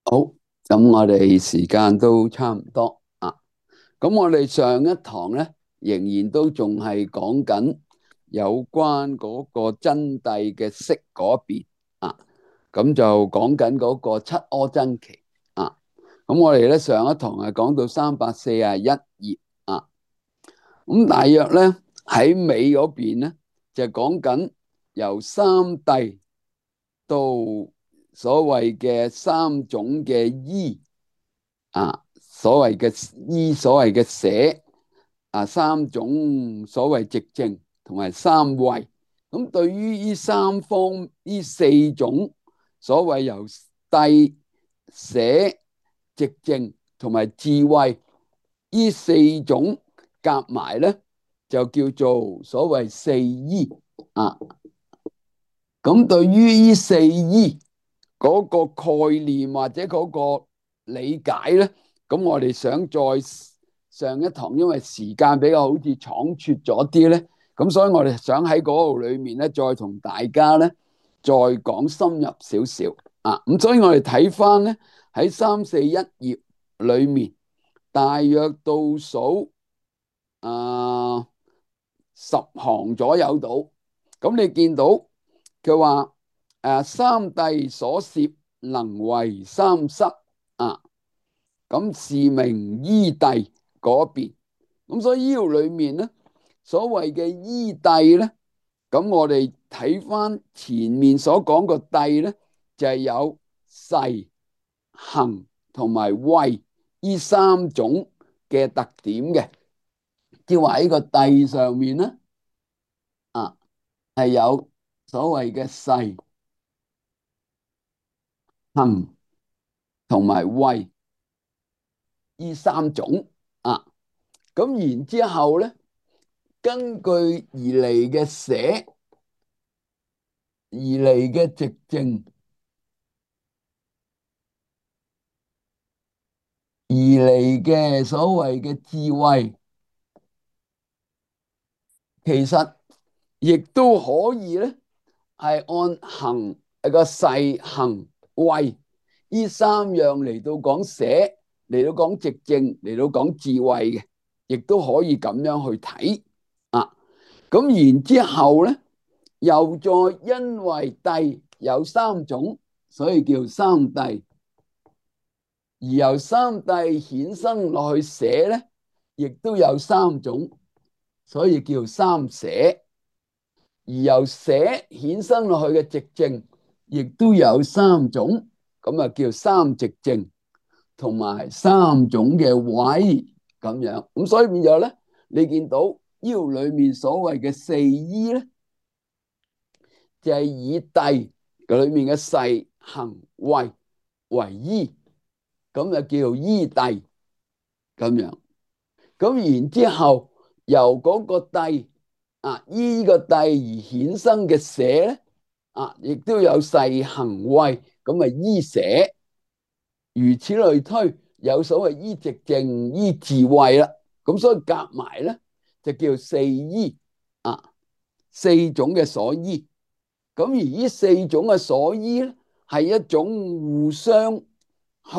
好，咁我哋時間都差唔多啊。咁我哋上一堂咧，仍然都仲係講緊有關嗰個真諦嘅釋嗰邊啊。咁就講緊嗰個七阿僧祇啊。咁我哋咧上一堂係講到341頁啊。咁大約咧喺尾嗰邊咧，就講緊由三諦到所謂嘅三種嘅依。所謂嘅依，所謂嘅捨三種所謂寂靜同埋三慧。咁對於呢三方呢四種所謂由諦、捨、寂靜同埋智慧呢四種夾埋咧，就叫做所謂四依啊。咁對於呢四依嗰個概念或者嗰個理解咧，咁我哋想再上一堂，因為時間比較好似倉促咗啲咧，咁所以我哋想喺嗰度裏面咧，再同大家咧再講深入少少啊。咁所以我哋睇翻咧喺341頁裏面，大約倒數10行左右到，咁你見到佢話三諦所攝能為三失啊，咁是名依諦嗰邊。咁所以呢度裏面咧，所謂嘅依諦咧，咁我哋睇翻前面所講個諦咧，就係有誓、行同埋慧呢三種嘅特點嘅。即係話喺個諦上面咧，係有所謂嘅誓、行同埋慧呢三種啊。咁然之後咧，根據而嚟嘅捨、而嚟嘅寂靜、而嚟嘅所謂嘅智慧，其實亦都可以咧，係按行個誓、行、慧呢三樣嚟到講捨，嚟到講寂靜，嚟到講智慧嘅，亦都可以咁樣去睇啊。咁然之後咧，又再因為諦有三種，所以叫三諦，而由三諦衍生落去捨咧，亦都有三種，所以叫三捨。而由捨衍生落去嘅寂靜，亦都有三種，咁啊叫三寂靜，同埋三種嘅慧咁樣。咁所以變咗咧，你見到腰裏面所謂嘅四依咧，就係以諦裏面嘅誓、行、慧為依，咁就叫依諦咁樣。咁然之後由嗰個諦依個諦而衍生嘅捨咧，亦都有誓、行、慧，咁啊依捨，如此類推，有所謂依寂靜、依智慧啦。咁所以夾埋咧就叫四依四種嘅所依。咁而呢四種嘅所依咧，係一種互相去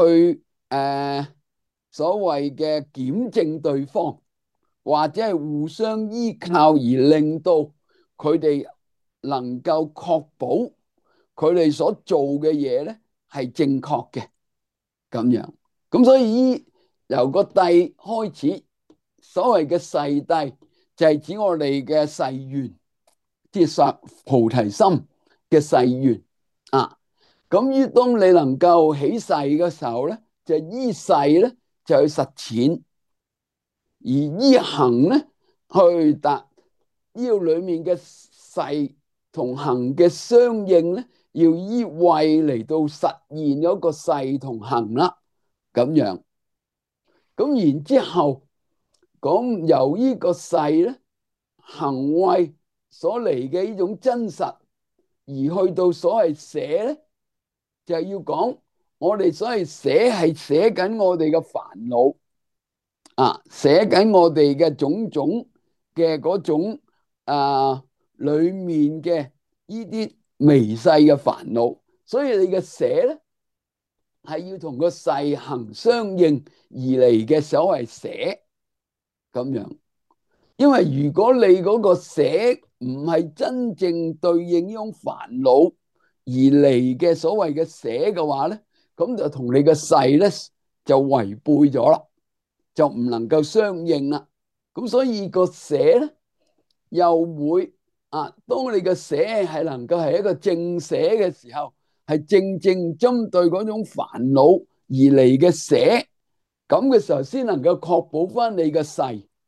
所謂嘅檢證對方，或者係互相依靠而令到佢哋能夠確保佢哋所做嘅嘢咧係正確嘅咁樣。咁所以由個諦開始，所謂嘅誓諦就係指我哋嘅誓願，即係菩提心嘅誓願啊。咁於當你能夠起誓嘅時候咧，就依誓咧就去實踐，而依行咧去達要裏面嘅誓同行嘅相應咧，要依慧嚟到實現嗰個誓同行啦，咁樣。咁然之後講由呢個誓咧、行慧所嚟嘅呢種真實，而去到所謂捨咧，就係要講我哋所謂捨係捨緊我哋嘅煩惱捨緊我哋嘅種種嘅嗰種裏面嘅呢啲微細嘅煩惱，所以你嘅捨咧係要同個世行相應而嚟嘅所謂捨咁樣。因為如果你嗰個捨唔係真正對應呢種煩惱而嚟嘅所謂嘅捨嘅話咧，咁就同你嘅世咧就違背咗啦，就唔能夠相應啦。咁所以個捨咧又會當你嘅捨係能夠係一個正捨嘅時候，係正正針對嗰種煩惱而嚟嘅捨，咁嘅時候先能夠確保翻你嘅世，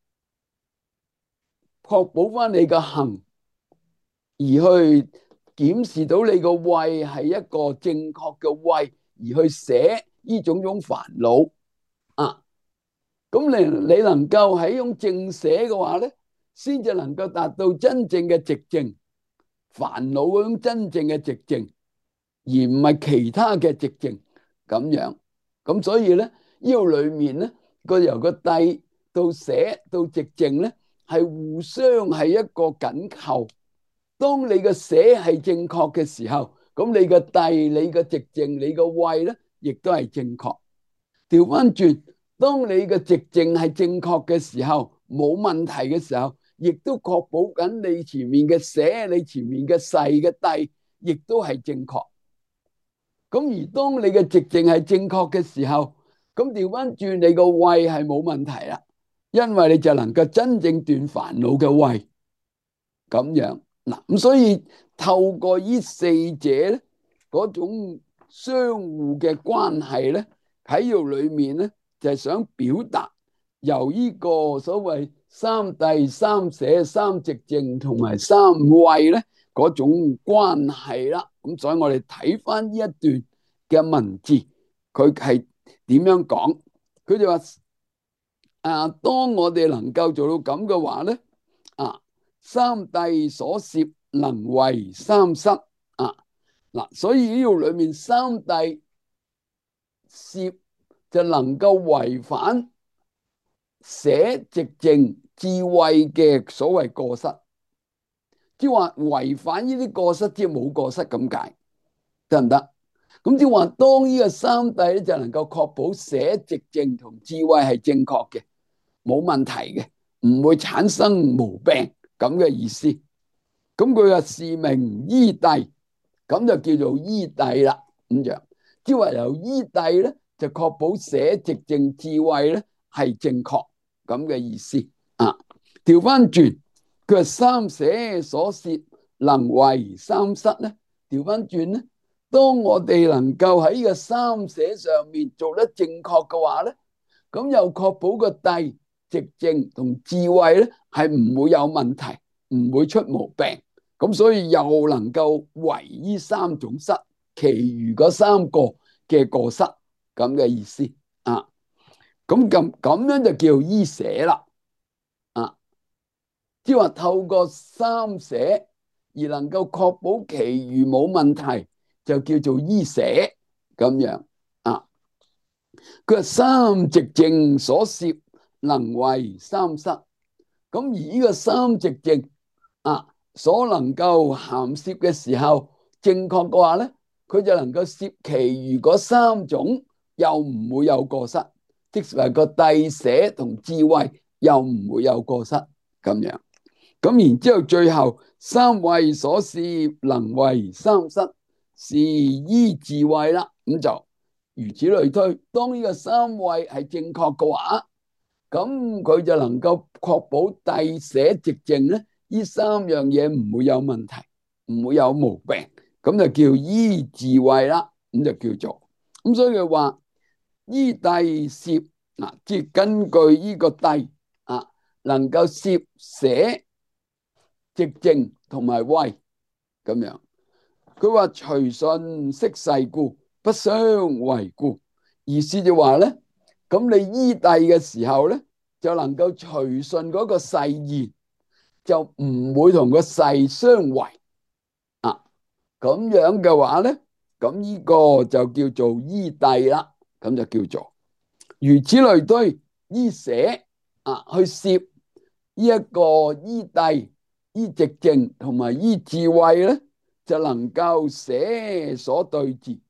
確保翻你嘅行，而去檢視到你個慧係一個正確嘅慧，而去捨呢種煩惱啊。咁你能夠喺用正捨嘅話咧，先至能夠達到真正嘅寂靜，煩惱嗰種真正嘅寂靜，而唔係其他嘅寂靜咁樣。咁所以咧，呢個裏面咧，由個諦到捨到寂靜咧，係互相係一個緊扣。當你嘅捨係正確嘅時候，咁你嘅諦、你嘅寂靜、你嘅慧咧，亦都係正確。調翻轉，當你嘅寂靜係正確嘅時候，冇問題嘅時候，亦都確保緊你前面嘅捨、你前面嘅世嘅諦，亦都係正確。咁而當你嘅寂靜係正確嘅時候，咁調翻轉你個慧係冇問題啦，因為你就能夠真正斷煩惱嘅慧咁樣。嗱，咁所以透過呢四者咧，嗰種相互嘅關係咧，喺度裏面咧就係想表達由呢個所謂三諦、三捨、三寂靜同埋三慧咧嗰種關係啦。咁所以我哋睇翻呢一段嘅文字，佢係點樣講？佢就話當我哋能夠做到咁嘅話咧，三諦所攝能為三失嗱，所以呢度裏面三諦攝就能夠違反捨寂靜智慧嘅所謂過失，即係話違反呢啲過失，即係冇過失咁解，得唔得？咁即係話當呢個三諦咧，就能夠確保捨寂靜同智慧係正確嘅，冇問題嘅，唔會產生毛病咁嘅意思。咁佢話是名依諦，咁就叫做依諦啦。咁樣即係話由依諦咧，就確保捨寂靜智慧咧係正確咁嘅意思啊。調翻轉，佢話三捨所攝能為三失咧。調翻轉咧，當我哋能夠喺呢個三捨上面做得正確嘅話咧，咁又確保個諦、寂靜同智慧咧係唔會有問題，唔會出毛病。咁所以又能夠為呢三種失，其餘嗰三個嘅過失咁嘅意思啊。咁樣就叫依捨啦啊，即係話透過三捨而能夠確保其餘冇問題，就叫做依捨咁樣啊。佢話三寂靜所攝能為三失，咁而呢個三寂靜所能夠含攝嘅時候，正確嘅話咧，佢就能夠攝其餘嗰三種，又唔會有過失，即係個諦捨同智慧又唔會有過失咁樣。咁然之後最後三慧所攝能為三失，是依智慧啦。咁就如此類推。當呢個三慧係正確嘅話，咁佢就能夠確保諦捨寂靜咧，呢三樣嘢唔會有問題，唔會有毛病，咁就叫依智慧啦。咁就叫做咁，所以佢話依諦攝即係根據呢個諦能夠攝捨寂靜同埋慧咁樣。佢話隨順息世故，不相違故。意思就話咧，咁你依諦嘅時候咧，就能夠隨順嗰個誓言，就唔會同個誓相違咁樣嘅話咧，咁呢個就叫做依諦啦。咁就叫做如此類推，依捨去攝呢一個依諦、依寂靜同埋依智慧咧，就能夠捨所對治，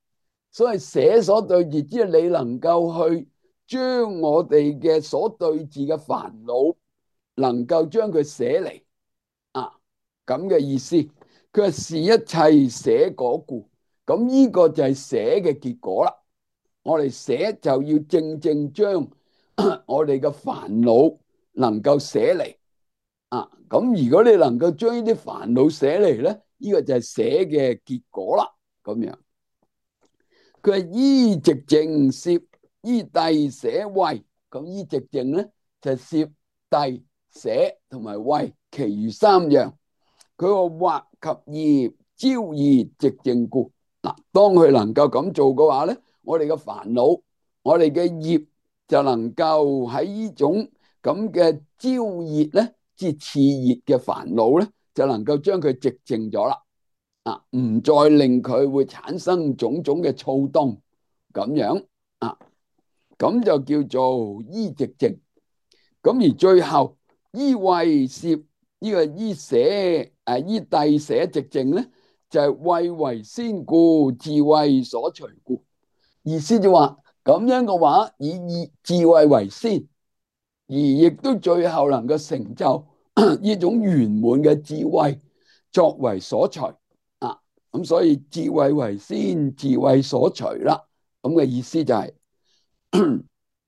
所以捨所對治，即係你能夠去將我哋嘅所對治嘅煩惱，能夠將佢捨離啊，咁嘅意思。佢話是一切捨果故，咁呢個就係捨嘅結果啦。我哋捨就要正正將我哋嘅煩惱能夠捨離啊。咁如果你能夠將呢啲煩惱捨離咧，呢個就係捨嘅結果啦。咁樣。佢係依寂靜攝依諦捨慧，咁依寂靜咧就係攝諦捨同埋慧，其餘三樣。佢話或及業招異寂靜故。嗱，當佢能夠咁做嘅話咧，我哋嘅煩惱，我哋嘅業就能夠喺呢種咁嘅招異咧，即係熾熱嘅煩惱咧，就能夠將佢寂靜咗啦。啊，唔再令佢會產生種種嘅躁動，咁樣啊，咁就叫做依寂靜。咁而最後依慧攝呢個依捨依諦捨寂靜咧，就係慧為先故，智慧所隨故。意思就話咁樣嘅話，以智慧為先，而亦都最後能夠成就呢種圓滿嘅智慧作為所隨。咁所以智慧為先，智慧所隨啦。咁嘅意思就係、是，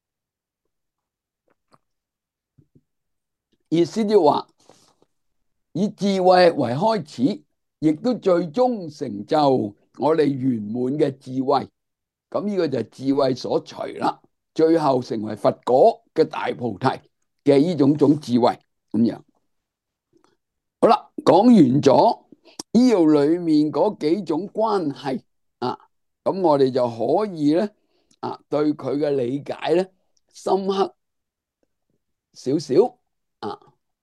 意思就話以智慧為開始，亦都最終成就我哋圓滿嘅智慧。咁呢個就係智慧所隨啦。最後成為佛果嘅大菩提嘅呢種智慧咁樣。好啦，講完咗呢度裏面嗰幾種關係啊，咁我哋就可以咧對佢嘅理解咧深刻少少啊。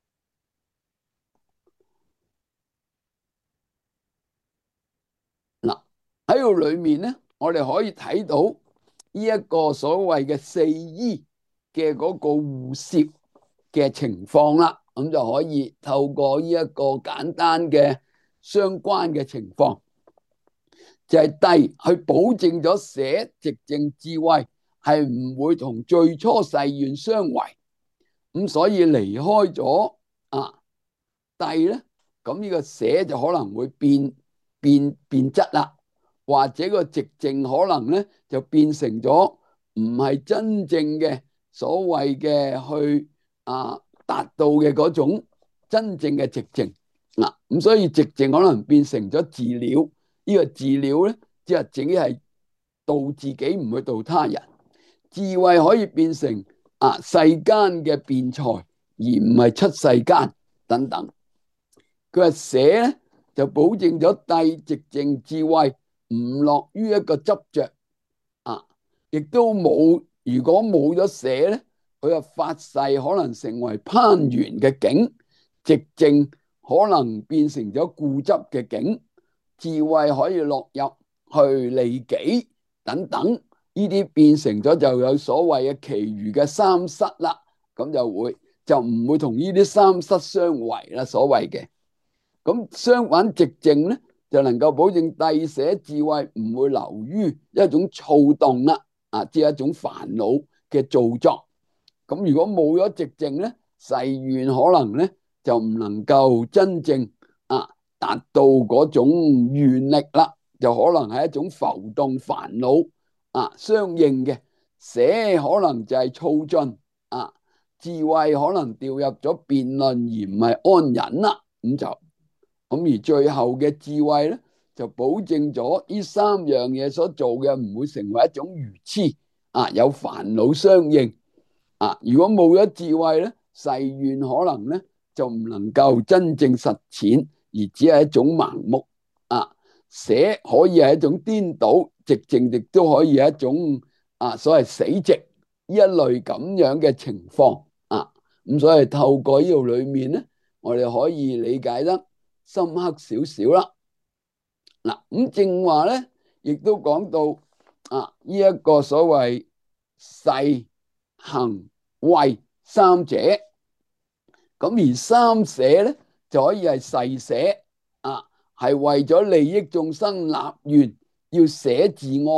嗱，喺度裏面咧，我哋可以睇到呢一個所謂嘅四依嘅嗰個互攝嘅情況啦，咁就可以透過呢一個簡單嘅相關嘅情況，就係諦去保證咗捨寂靜智慧係唔會同最初誓願相違，咁所以離開咗諦咧，咁呢個捨就可能會變質啦，或者個寂靜可能咧就變成咗唔係真正嘅所謂嘅去達到嘅嗰種真正嘅寂靜嗱，咁所以寂靜可能變成咗自了。呢個自了咧，即係只係度自己，唔去度他人。智慧可以變成世間嘅辯才，而唔係出世間等等。佢話捨咧就保證咗諦寂靜智慧唔落於一個執着亦都冇。如果冇咗捨咧，佢話發誓可能成為攀緣嘅境，寂靜可能變成咗固執嘅境，智慧可以落入去利己等等，呢啲變成咗就有所謂嘅其餘嘅三失啦。咁就唔會同呢啲三失相違啦，所謂嘅。咁相反寂靜咧，就能夠保證諦捨智慧唔會流於一種躁動啦，即係一種煩惱嘅造作。咁如果冇咗寂靜咧，誓願可能咧就唔能夠真正達到嗰種願力啦，就可能係一種浮動煩惱相應嘅。捨可能就係躁進智慧可能掉入咗辯論而唔係安忍啦。咁而最後嘅智慧咧，就保證咗呢三樣嘢所做嘅唔會成為一種愚痴有煩惱相應如果冇咗智慧咧，誓願可能咧就唔能夠真正實踐，而只係一種盲目捨可以係一種顛倒，寂靜亦都可以係一種所謂死寂呢一類咁樣嘅情況咁所以透過呢度裏面咧，我哋可以理解得深刻少少啦。嗱，咁正話咧，亦都講到呢一個所謂誓行慧三者，咁而三捨咧就可以係誓捨係為咗利益眾生立願，要捨自愛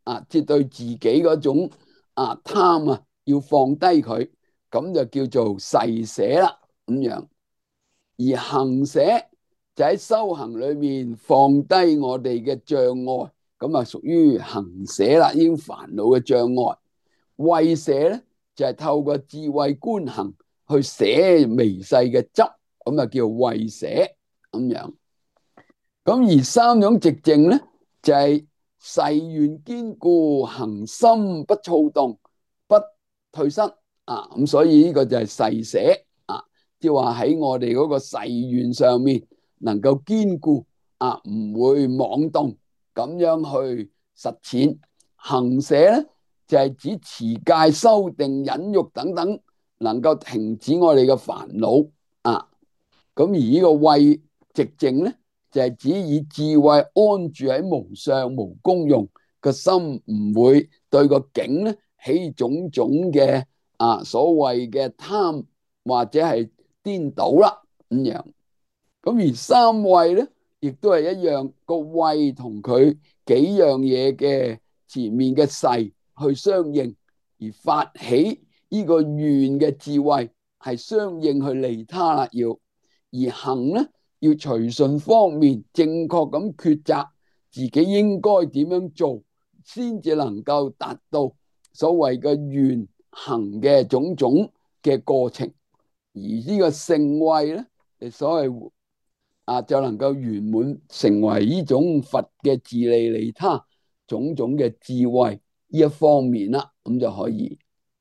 即係對自己嗰種貪要放低佢，咁就叫做誓捨啦咁樣。而行捨就喺修行裏面放低我哋嘅障礙，咁屬於行捨啦，已經煩惱嘅障礙。慧捨咧就係透過智慧觀行去捨微細嘅執，咁叫慧捨咁樣。咁而三種寂靜咧就係誓願堅固，行心不躁動，不退失咁所以呢個就係誓捨即係話喺我哋嗰個誓願上面能夠堅固唔會妄動，咁樣去實踐。行捨咧就係指持戒、修定、忍辱等等，能夠停止我哋嘅煩惱咁而呢個慧寂靜咧，就係指以智慧安住喺無相無功用個心，唔會對個境咧起種種嘅所謂嘅貪或者係顛倒啦咁樣。咁而三慧咧，亦都係一樣，個慧同佢幾樣嘢嘅前面嘅誓去相應，而發起呢個願嘅智慧係相應去利他啦。而行咧，要隨順方面正確咁抉擇自己應該點樣做，先至能夠達到所謂嘅願行嘅種種嘅過程。而呢個聖慧咧，所謂就能夠圓滿成為呢種佛嘅自利利他種種嘅智慧呢一方面啦，咁就可以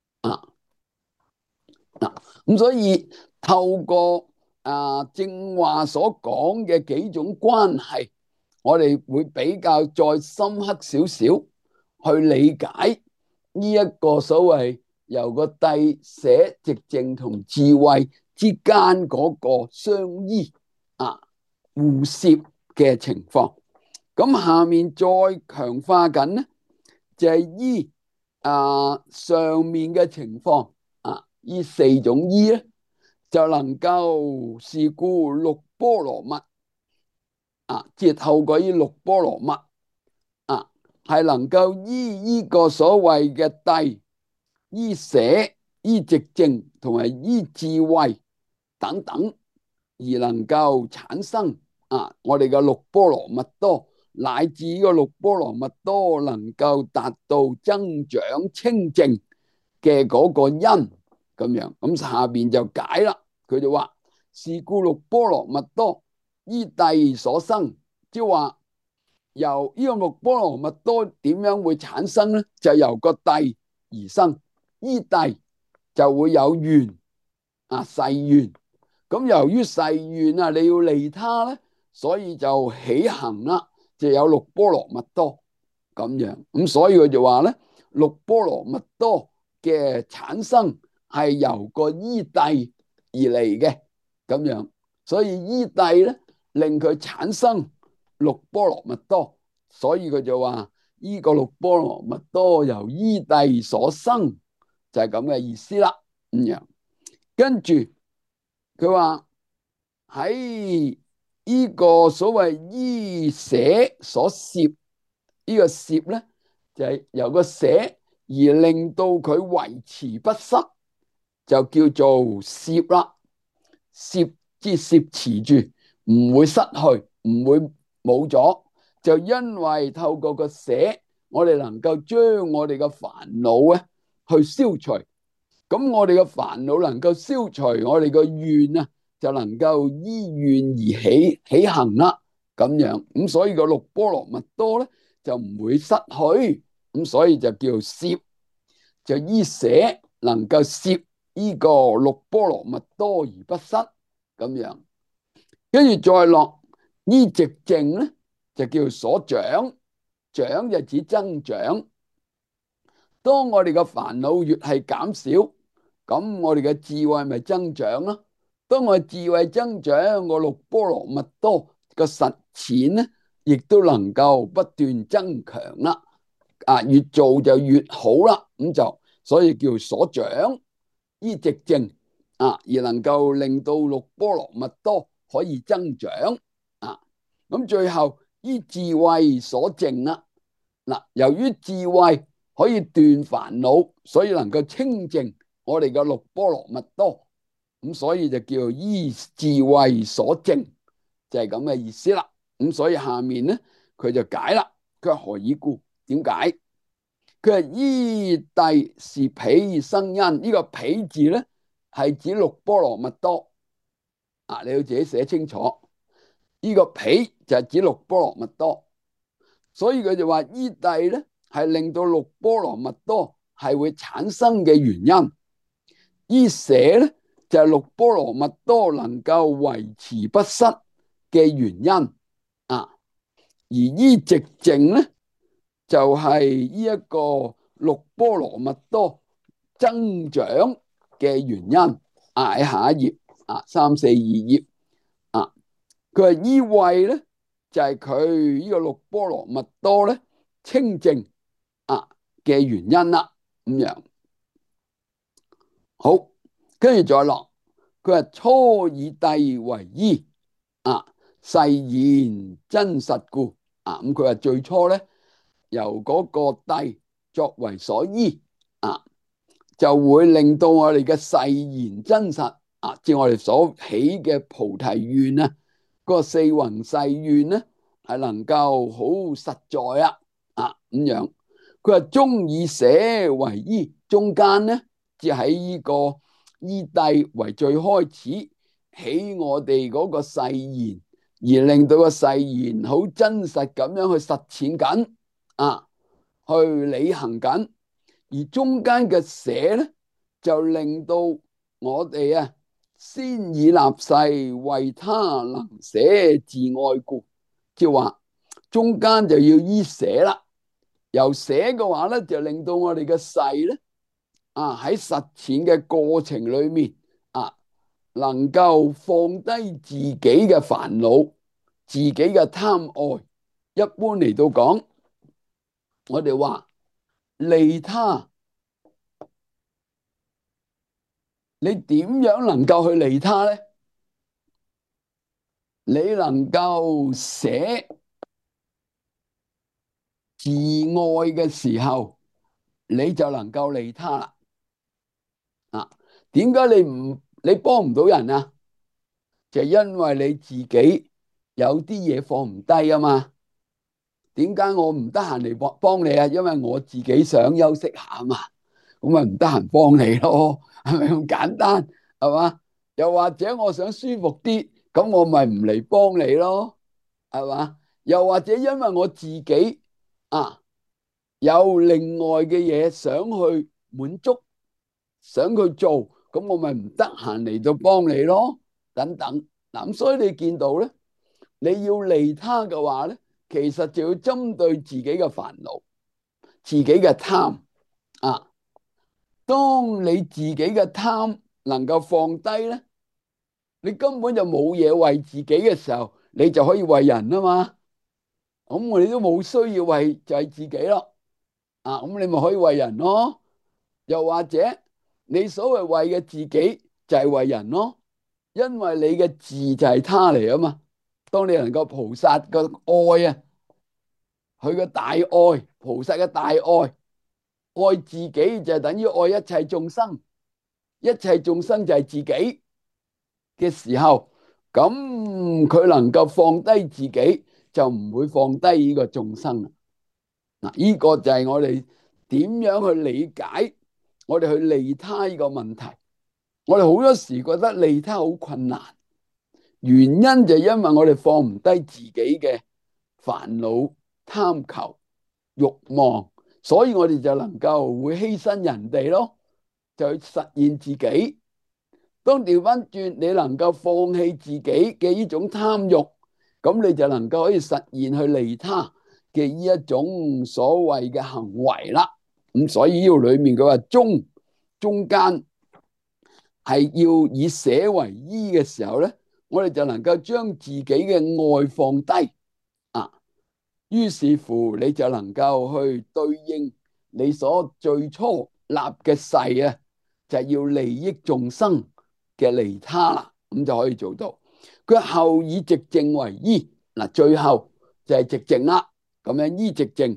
咁所以透過正話所講嘅幾種關係，我哋會比較再深刻少少去理解呢一個所謂由個諦捨寂靜同智慧之間嗰個相依互攝嘅情況。咁下面再強化緊呢，就係依上面嘅情況呢四種依咧，就能夠是故六波羅蜜即係透過呢六波羅蜜係能夠依呢個所謂嘅諦、依捨、依寂靜同埋依智慧等等，而能夠產生我哋嘅六波羅蜜多，乃至呢個六波羅蜜多能夠達到增長清淨嘅嗰個因咁樣。咁下邊就解啦，佢就話是故六波羅蜜多依諦所生，即係話由呢個六波羅蜜多點樣會產生呢？就由個諦而生，依諦就會有願誓願。咁由於誓願你要利他咧，所以就起行啦，就有六波羅蜜多咁樣。咁所以佢就話咧，六波羅蜜多嘅產生係由個依諦而嚟嘅咁樣。所以依諦咧令佢產生六波羅蜜多，所以佢就話呢個六波羅蜜多由依諦所生，就係咁嘅意思啦。咁樣跟住佢話喺呢個所謂依捨所攝，呢個攝咧就係由個捨而令到佢維持不失，就叫做攝啦。攝即攝持住，唔會失去，唔會冇咗。就因為透過個捨，我哋能夠將我哋嘅煩惱咧去消除。咁我哋嘅煩惱能夠消除，我哋個願就能夠依願而起行啦。咁樣咁，所以個六波羅蜜多咧就唔會失去。咁所以就叫攝，就依捨能夠攝呢個六波羅蜜多而不失咁樣。跟住再落依寂靜咧，就叫所長，長就指增長。當我哋嘅煩惱越係減少，咁我哋嘅智慧咪增長咯。當我智慧增長，個六波羅蜜多個實踐咧，亦都能夠不斷增強啦。越做就越好啦。咁就所以叫所長依寂靜而能夠令到六波羅蜜多可以增長咁最後依智慧所淨啦。 嗱，由於智慧可以斷煩惱，所以能夠清淨我哋嘅六波羅蜜多，咁所以就叫做依智慧所證，就係咁嘅意思啦。咁所以下面咧佢就解啦，佢話何以故？點解？佢話依諦是彼生因，呢個彼字咧係指六波羅蜜多啊，你要自己寫清楚。呢個彼就係指六波羅蜜多，所以佢就話依諦咧係令到六波羅蜜多係會產生嘅原因。依捨咧就係六波羅蜜多能夠維持不失嘅原因啊，而依寂靜咧就係呢一個六波羅蜜多增長嘅原因啊。喺下一頁啊，342頁啊，佢話依慧咧就係佢呢個六波羅蜜多咧清淨啊嘅原因啦。咁樣好，跟住再落，佢話初以諦為依啊，誓言真實故啊。咁佢話最初咧由嗰個諦作為所依啊，就會令到我哋嘅誓言真實啊，即係我哋所起嘅菩提願啊，嗰個四弘誓願咧係能夠好實在啊咁樣。佢話中以捨為依，中間咧即喺呢個依諦為最開始起我哋嗰個誓言，而令到個誓言好真實咁樣去實踐緊啊，去履行緊。而中間嘅捨咧，就令到我哋啊，先以立誓為他能捨自愛故，即係話中間就要依捨啦。由捨嘅話咧，就令到我哋嘅誓咧啊喺實踐嘅過程裏面啊，能夠放低自己嘅煩惱、自己嘅貪愛。一般嚟到講，我哋話利他。你點樣能夠去利他呢？你能夠捨自愛嘅時候，你就能夠利他啦。啊，點解你幫唔到人啊？就因為你自己有啲嘢放唔低啊嘛。點解我唔得閒嚟幫你啊？因為我自己想休息下啊嘛。咁咪唔得閒幫你咯，係咪咁簡單？係嘛？又或者我想舒服啲，咁我咪唔嚟幫你咯，係嘛？又或者因為我自己啊有另外嘅嘢想去滿足，想去做，咁我咪唔得閒嚟到幫你咯，等等。嗱，咁所以你見到咧，你要利他嘅話咧，其實就要針對自己嘅煩惱、自己嘅貪啊。當你自己嘅貪能夠放低咧，你根本就冇嘢為自己嘅時候，你就可以為人啊嘛。咁我哋都冇需要為就係自己咯。啊，咁你咪可以為人咯。又或者你所謂為嘅自己就係為人咯，因為你嘅自就係他嚟啊嘛。當你能夠菩薩嘅愛啊，佢嘅大愛，菩薩嘅大愛，愛自己就係等於愛一切眾生，一切眾生就係自己嘅時候，咁佢能夠放低自己，就唔會放低呢個眾生啦。嗱，呢個就係我哋點樣去理解我哋去利他呢個問題。我哋好多時覺得利他好困難，原因就係因為我哋放唔低自己嘅煩惱、貪求、慾望，所以我哋就能夠會犧牲人哋咯，就去實現自己。當調翻轉，你能夠放棄自己嘅呢種貪欲，咁你就能夠可以實現去利他嘅呢一種所謂嘅行為啦。咁所以呢度裏面佢話中間係要以捨為依嘅時候咧，我哋就能夠將自己嘅愛放低啊。於是乎，你就能夠去對應你所最初立嘅誓啊，就係要利益眾生嘅利他啦，咁就可以做到。佢後以寂靜為依，嗱，最後就係寂靜啦，咁樣依寂靜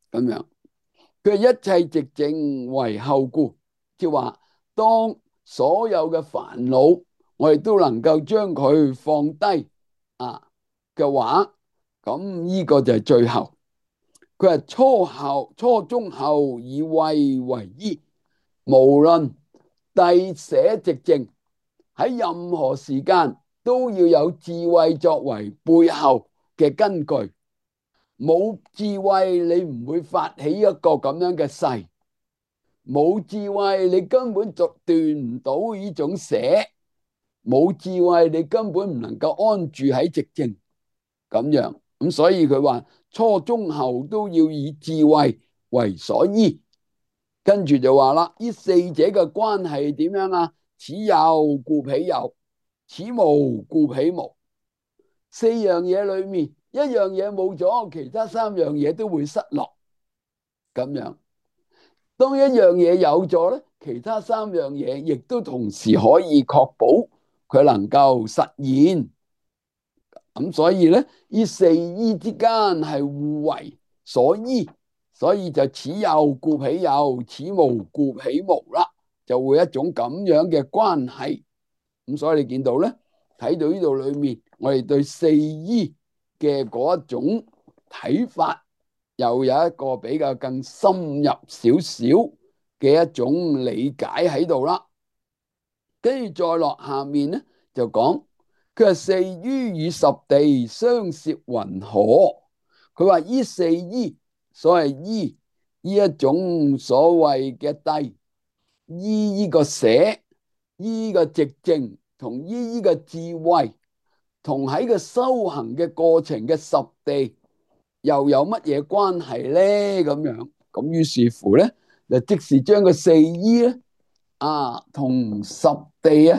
咁樣。佢係一切寂靜為後故，即係話當所有嘅煩惱，我哋都能夠將佢放低嘅話，咁呢個就係最後。佢係初中後以慧為依，無論諦捨寂靜，喺任何時間都要有智慧作為背後嘅根據。冇智慧，你唔會發起一個咁樣嘅誓。冇智慧，你根本就斷唔到呢種捨。冇智慧，你根本唔能夠安住喺寂靜咁樣。咁所以佢話初中後都要以智慧為所依。跟住就話啦，呢四者嘅關係點樣啊？此有故彼有，此無故彼無。四樣嘢裏面，一樣嘢冇咗，其他三樣嘢都會失落。咁樣，當一樣嘢有咗咧，其他三樣嘢亦都同時可以確保佢能夠實現。咁所以咧，呢四依之間係互為所依，所以就此有故彼有，此無故彼無啦，就會一種咁樣嘅關係。咁所以你見到咧，睇到呢度裏面，我哋對四依嘅嗰一種睇法，又有一個比較更深入少少嘅一種理解喺度啦。跟住再落下面咧，就講佢係四於與十地相攝云何？佢話依四依，所謂依呢一種所謂嘅諦，依呢個捨，依呢個寂靜，同依呢個智慧，同喺個修行嘅過程嘅十地又有乜嘢關係咧？咁樣，咁於是乎咧，就即時將個四依咧同十地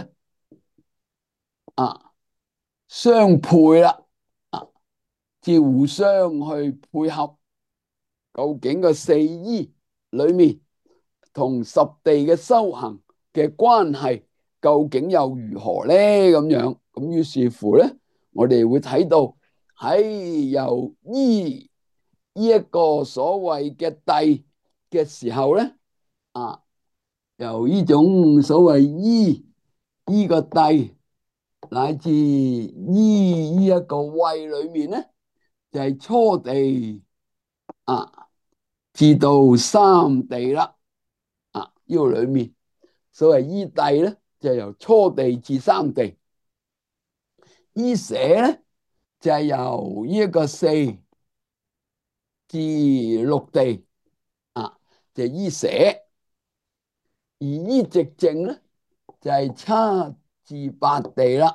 相配啦，即係互相去配合。究竟個四依裏面同十地嘅修行嘅關係究竟又如何咧？咁樣，咁於是乎咧，我哋會睇到喺由依呢一個所謂嘅諦嘅時候咧，由呢種所謂依呢個諦，乃至依呢一個慧裏面咧，就係初地至到三地啦。呢個裏面所謂依諦咧，就係由初地至三地；依捨咧，就係由呢一個四至六地就係依捨；而依寂靜咧，就係七至八地啦；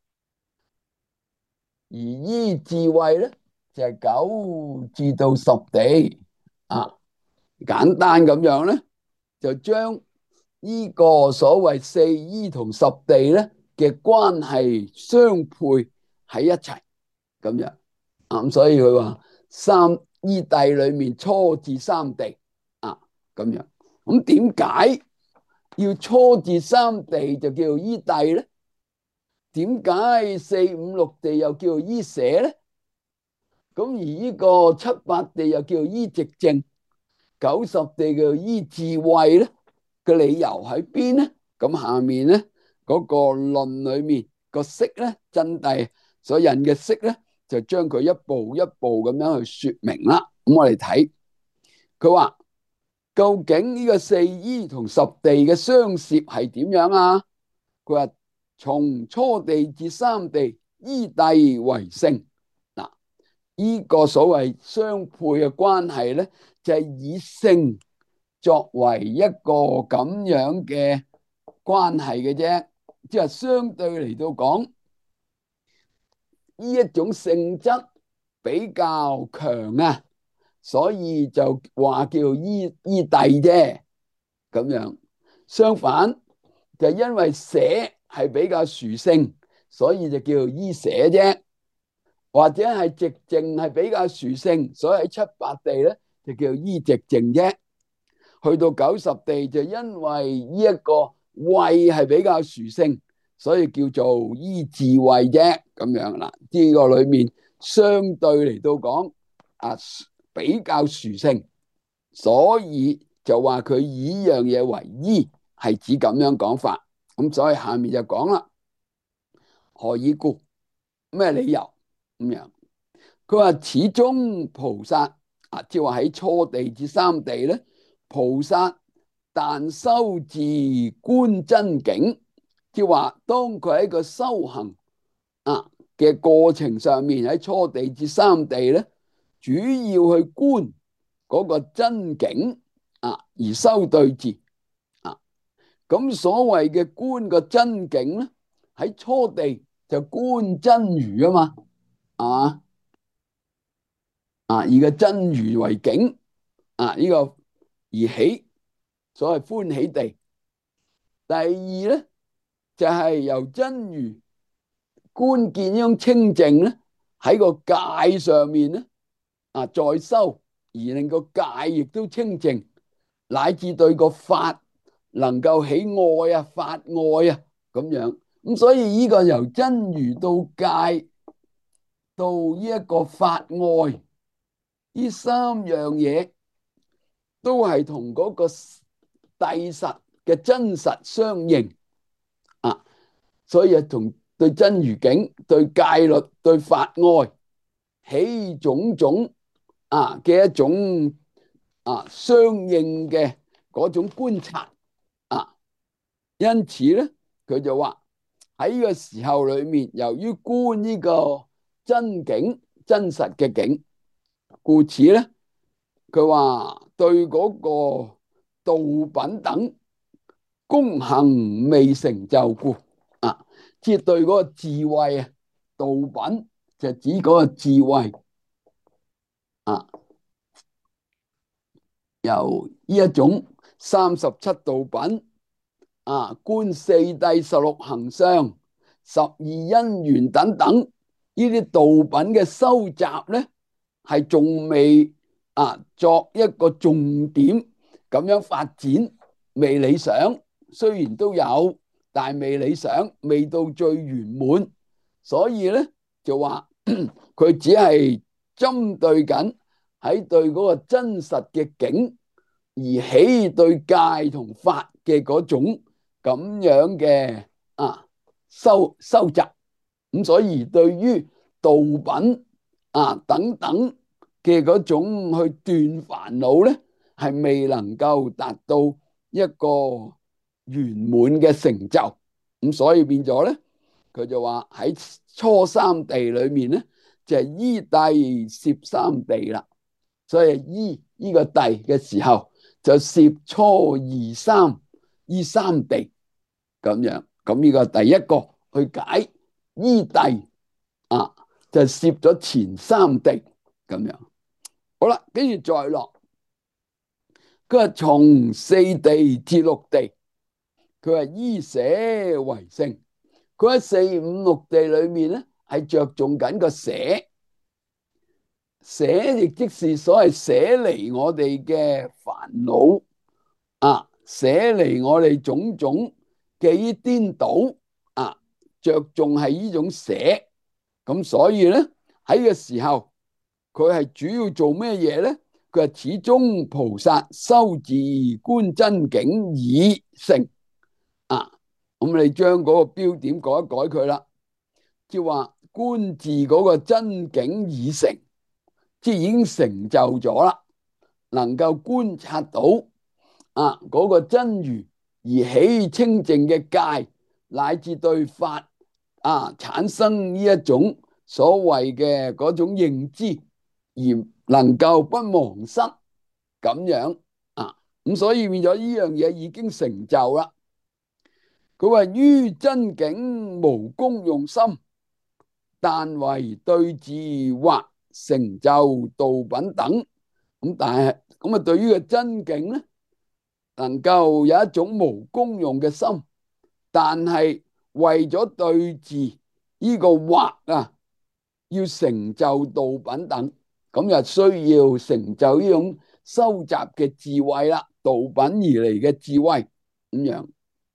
而依智慧咧，就係九至到十地。簡單咁樣咧，就將呢個所謂四依同十地咧嘅關係相配喺一齊咁樣。咁所以佢話三依諦裏面初至三地咁樣。咁點解要初至三地就叫做依諦咧？點解四五六地又叫做依捨咧？咁而呢個七八地又叫做依寂靜，九十地叫做依智慧咧？嘅理由喺邊咧？咁下面咧嗰個論裏面個釋咧，真諦所引嘅釋咧，就將佢一步一步咁樣去說明啦。咁我哋睇佢話，究竟呢個四依同十地嘅相攝係點樣啊？佢話從初地至三地，依諦為性。嗱，呢個所謂相配嘅關係咧，就係以性作為一個咁樣嘅關係嘅啫，即係相對嚟到講，呢一種性質比較強所以就話叫依諦啫。咁樣相反就因為捨係比較殊勝，所以就叫依捨啫。或者係寂靜係比較殊勝，所以喺七八地咧就叫依寂靜啫。去到九十地就因為呢一個慧係比較殊勝，所以叫做依智慧啫。咁樣啦，呢個裏面相對嚟到講比較殊勝。 所以就話佢以樣嘢為依，係指咁樣講法。咁所以下面就講啦，何以故？咩理由咁樣？佢話始終菩薩啊，即係話喺初地至三地咧，菩薩但修自觀真境，即係話當佢喺個修行啊嘅過程上面，喺初地至三地咧，主要去觀嗰個真境啊，而修對治啊。咁所謂嘅觀個真境咧，喺初地就觀真如啊嘛，啊以個真如為境呢個而起，所謂歡喜地。第二咧就係由真如觀見呢種清淨咧，喺個戒上面咧再修，而令個戒亦都清淨，乃至對個法能夠起愛法愛咁樣。咁所以呢個由真如到戒到呢一個法愛，呢三樣嘢都係同嗰個諦實嘅真實相應啊，所以同對真如境、對戒律、對法愛起種種嘅一種相應嘅嗰種觀察啊，因此咧佢就話喺呢個時候裏面，由於觀呢個真境、真實嘅境，故此咧佢話對嗰個道品等功行未成就故即係對嗰個智慧道品就指嗰個智慧由呢一種37道品觀四諦16行相、12因緣等等呢啲道品嘅收集咧，係仲未作一個重點咁樣發展，未理想。雖然都有，但係未理想，未到最圓滿。所以咧就話佢只係針對緊喺對嗰個真實嘅境而起對戒同法嘅嗰種咁樣嘅收集。咁所以對於道品等等嘅嗰種去斷煩惱咧，係未能夠達到一個圓滿嘅成就。咁所以變咗咧，佢就話喺初三地裏面咧，就係依諦攝三地啦。所以依呢個諦嘅時候，就攝初二三依三地咁樣。咁呢個第一個去解依諦就攝咗前三地咁樣。好啦，跟住再落，佢話從四地至六地，佢話依捨為勝。佢喺四五六地裏面咧，係着重緊個捨，捨亦即是所謂捨離我哋嘅煩惱捨離我哋種種嘅依顛倒着重係呢種捨。咁所以咧喺個時候，佢係主要做咩嘢咧？佢係始終菩薩修自觀真境已成咁你將嗰個標點改一改佢啦，即係話觀自嗰個真境已成，即係已經成就咗啦，能夠觀察到嗰個真如而起清淨嘅戒，乃至對法產生呢一種所謂嘅嗰種認知，而能夠不忘失咁樣咁所以變咗呢樣嘢已經成就啦。佢話於真境無功用心，但為對治或成就道品等。咁但係咁對於個真境咧，能夠有一種無功用嘅心，但係為咗對治呢個惑要成就道品等，咁就需要成就呢種收集嘅智慧啦，道品而嚟嘅智慧咁樣。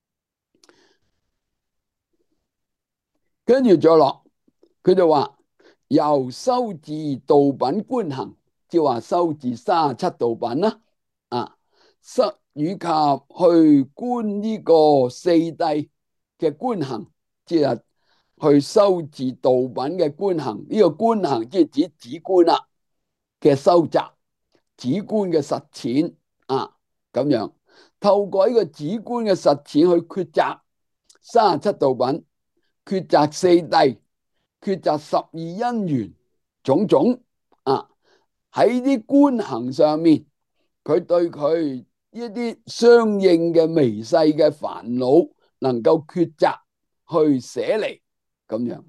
跟住再落，佢就話由修自道品觀行，即係話修自37道品啦。 以及去觀呢個四諦嘅觀行，即係去修持道品嘅觀行。呢、這個觀行即係指止觀啦嘅修習，止觀嘅實踐啊，咁樣透過呢個止觀嘅實踐去抉擇37道品，抉擇四諦，抉擇12因緣種種啊。喺啲觀行上面，佢對佢一啲相應嘅微細嘅煩惱，能夠抉擇去捨離咁樣。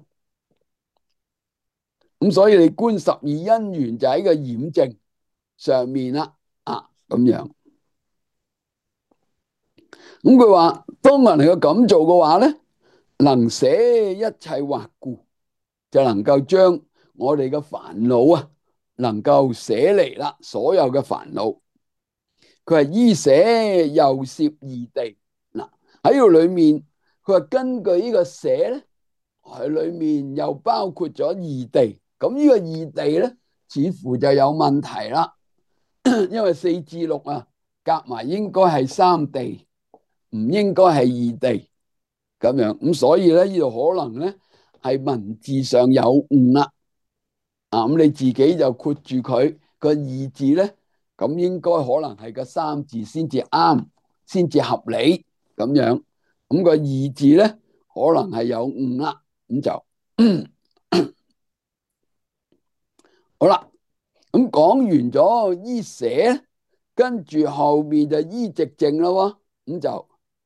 咁所以你觀12因緣就喺個染淨上面啦，啊咁樣。咁佢話，當人能夠咁做嘅話咧，能捨一切惑故，就能夠將我哋嘅煩惱啊，能夠捨離啦，所有嘅煩惱。佢係依捨又攝二地嗱，喺度裏面，佢話根據呢個捨咧，喺裏面又包括咗二地。咁呢個二地咧，似乎就有問題啦，因為4至6啊，夾埋應該係3地，唔應該係二地咁樣。咁所以咧，呢度可能咧係文字上有誤啦。啊，咁你自己就括住佢個二字咧，咁應該可能係個3字先至啱，先至合理咁樣。咁個二字咧，可能係有誤啦。咁就好啦。咁講完咗依捨，跟住後面就依寂靜啦。咁就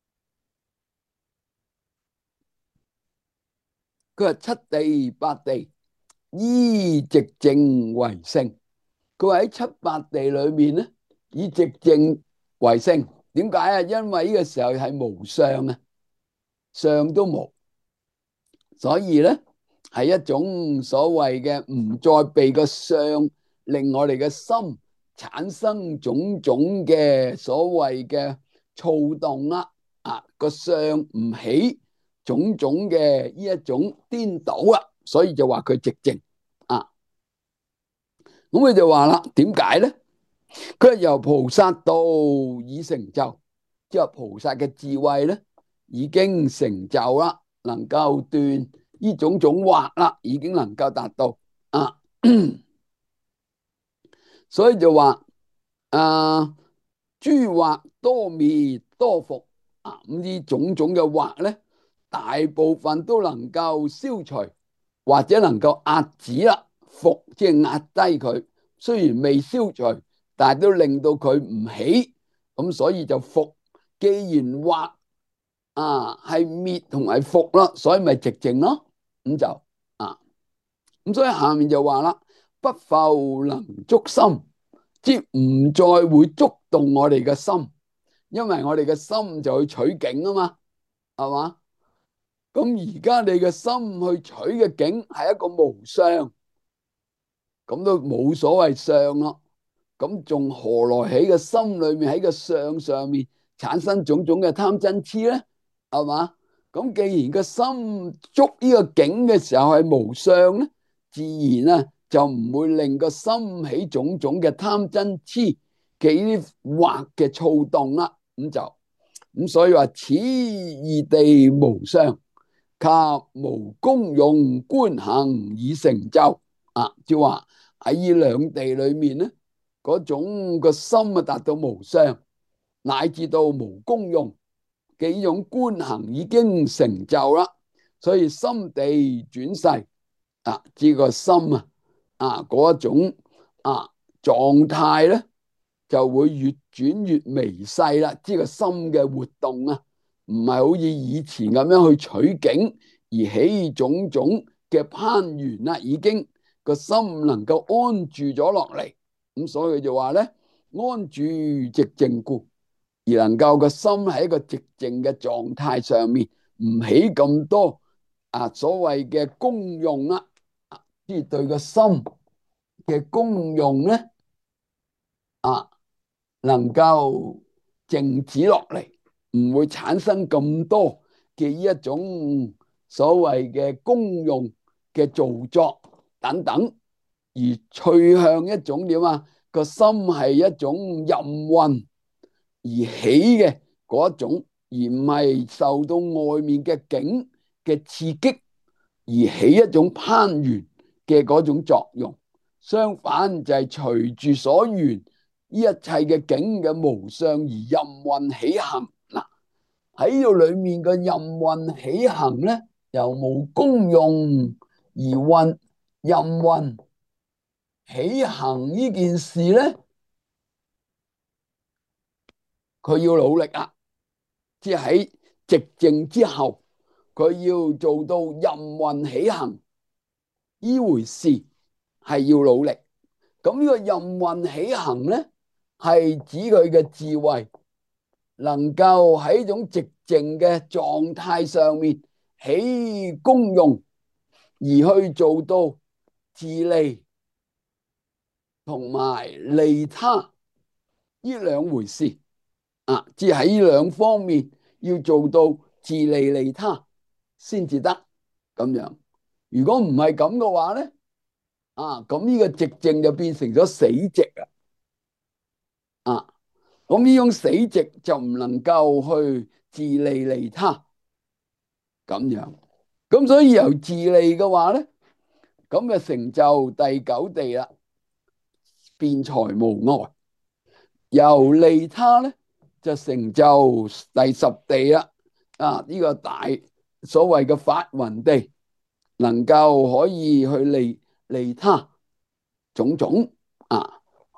佢話七地八地依寂靜為性。佢話喺七八地裏面咧，以寂靜為性。點解啊？因為呢個時候係無相啊，相都無，所以咧係一種所謂嘅唔再被個相令我哋嘅心產生種種嘅所謂嘅躁動啦。啊，個相唔起種種嘅呢一種顛倒啊，所以就話佢寂靜啊。咁佢就話啦，點解咧？佢由菩薩道已成就，即係菩薩嘅智慧咧，已經成就啦，能夠斷呢種種惑啦，已經能夠達到啊。所以就話諸惑多滅多伏啊。咁呢種種嘅惑咧，大部分都能夠消除，或者能夠壓止啦，伏即係壓低佢。雖然未消除，但係都令到佢唔起，咁所以就伏。既然惑係滅同埋伏啦，所以咪寂靜咯。咁就咁所以下面就話啦，不復能觸心，即唔再會觸動我哋嘅心，因為我哋嘅心就去取境啊嘛，係嘛？咁而家你嘅心去取嘅境係一個無相，咁都冇所謂相咯。咁仲何來喺個心裏面喺個相上面產生種種嘅貪嗔痴咧？係嘛？咁既然個心捉呢個境嘅時候係無相咧，自然啊就唔會令個心起種種嘅貪嗔痴嘅呢啲惑嘅躁動啦。咁所以話此二地無相及無功用觀行已成就啊，即係話喺呢兩地裏面咧，嗰種個心啊達到無相，乃至到無功用嘅呢種觀行已經成就啦。所以心地轉世啊，知個心嗰一種狀態咧，就會越轉越微細啦。知個心嘅活動啊，唔係好似以前咁樣去取境而起種種嘅攀緣啦，已經個心能夠安住咗落嚟。咁所以佢就話咧，安住寂靜故，而能夠個心喺一個寂靜嘅狀態上面，唔起咁多所謂嘅功用啦。即係對個心嘅功用咧能夠靜止落嚟，唔會產生咁多嘅一種所謂嘅功用嘅造作等等，而趨向一種點啊？個心係一種任運而起嘅嗰一種，而唔係受到外面嘅境嘅刺激而起一種攀緣嘅嗰種作用。相反就係隨住所緣呢一切嘅境嘅無相而任運起行。嗱，喺呢度裏面嘅任運起行咧，由無功用而運任運起行呢件事咧，佢要努力啊！即係喺寂靜之後，佢要做到任運起行呢回事，係要努力。咁呢個任運起行咧，係指佢嘅智慧能夠喺一種寂靜嘅狀態上面起功用，而去做到自利同埋利他呢兩回事啊！即係喺呢兩方面要做到自利利他先至得咁樣。如果唔係咁嘅話咧，咁呢個寂靜就變成咗死寂啊！咁呢種死寂就唔能夠去自利利他咁樣。咁所以由自利嘅話咧，咁就成就第九地啦，辯才無礙。由利他咧就成就第十地啦。呢個大所謂嘅法雲地，能夠可以去利他種種啊。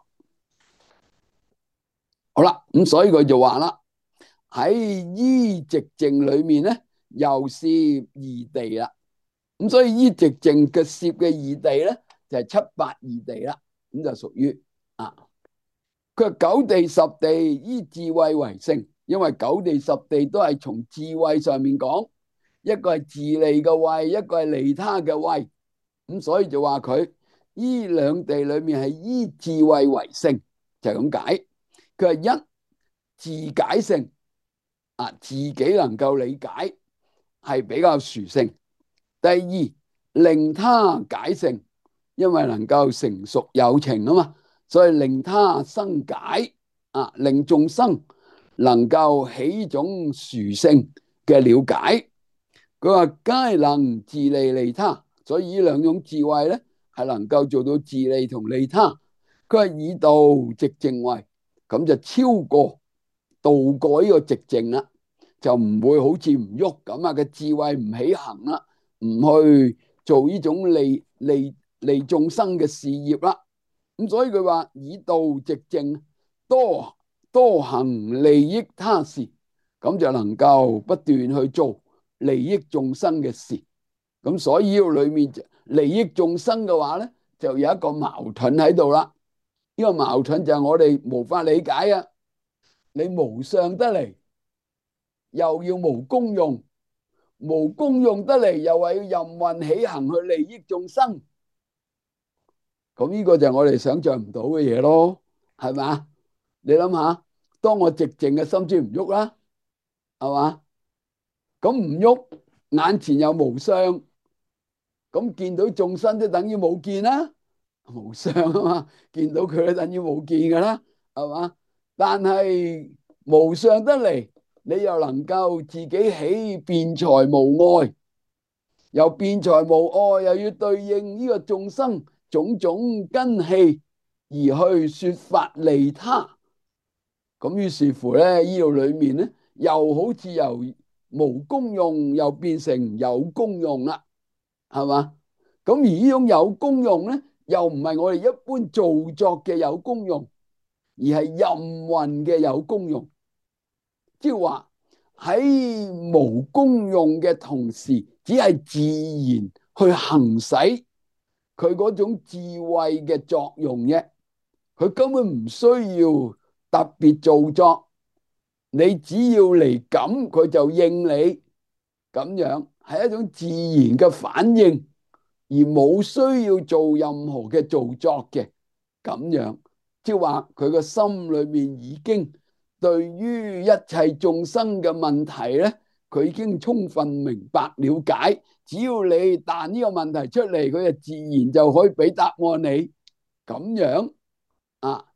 好啦，咁所以佢就話啦，喺依寂靜裏面咧，又是二地啦。咁所以依寂靜嘅攝嘅二地咧，就係七八二地啦。咁就屬於佢九地十地依智慧為性，因為九地十地都係從智慧上面講，一個係自利嘅慧，一個係利他嘅慧。咁所以就話佢依兩地裏面係依智慧為性，就係咁解。佢係一自解性自己能夠理解係比較殊勝。第二令他解性，因為能夠成熟有情啊嘛，所以令他生解令眾生能夠起一種殊勝嘅了解。佢話皆能自利利他，所以呢兩種智慧咧係能夠做到自利同利他。佢係以度寂靜慧，咁就超過度過呢個寂靜啦，就唔會好似唔喐咁嘅智慧唔起行啦，唔去做呢種利眾生嘅事業啦。咁所以佢話以度寂靜，多行利益他事，咁就能夠不斷去做利益眾生嘅事。咁所以呢個裏面利益眾生嘅話咧，就有一個矛盾喺度啦。呢個矛盾就係我哋無法理解啊！你無相得嚟，又要無功用，無功用得嚟，又話要任運起行去利益眾生。咁呢個就係我哋想象唔到嘅嘢咯，係咪？你諗下，當我寂靜嘅心先唔喐啦，係嘛？咁唔喐，眼前又無相，咁見到眾生都等於冇見啦，無相啊嘛，見到佢都等於冇見噶啦，係嘛？但係無相得嚟，你又能夠自己起辯才無礙，又辯才無礙，又要對應呢個眾生種種根器而去說法利他。咁於是乎咧，呢度裏面咧，又好似由無功用又變成有功用啦，係嘛？咁而呢種有功用咧，又唔係我哋一般造作嘅有功用，而係任運嘅有功用。即係話喺無功用嘅同時，只係自然去行使佢嗰種智慧嘅作用啫。佢根本唔需要特別造作，你只要嚟感，佢就應你，咁樣係一種自然嘅反應，而冇需要做任何嘅造作嘅咁樣。即係話佢個心裏面已經對於一切眾生嘅問題咧，佢已經充分明白了解。只要你彈呢個問題出嚟，佢就自然就可以俾答案你咁樣。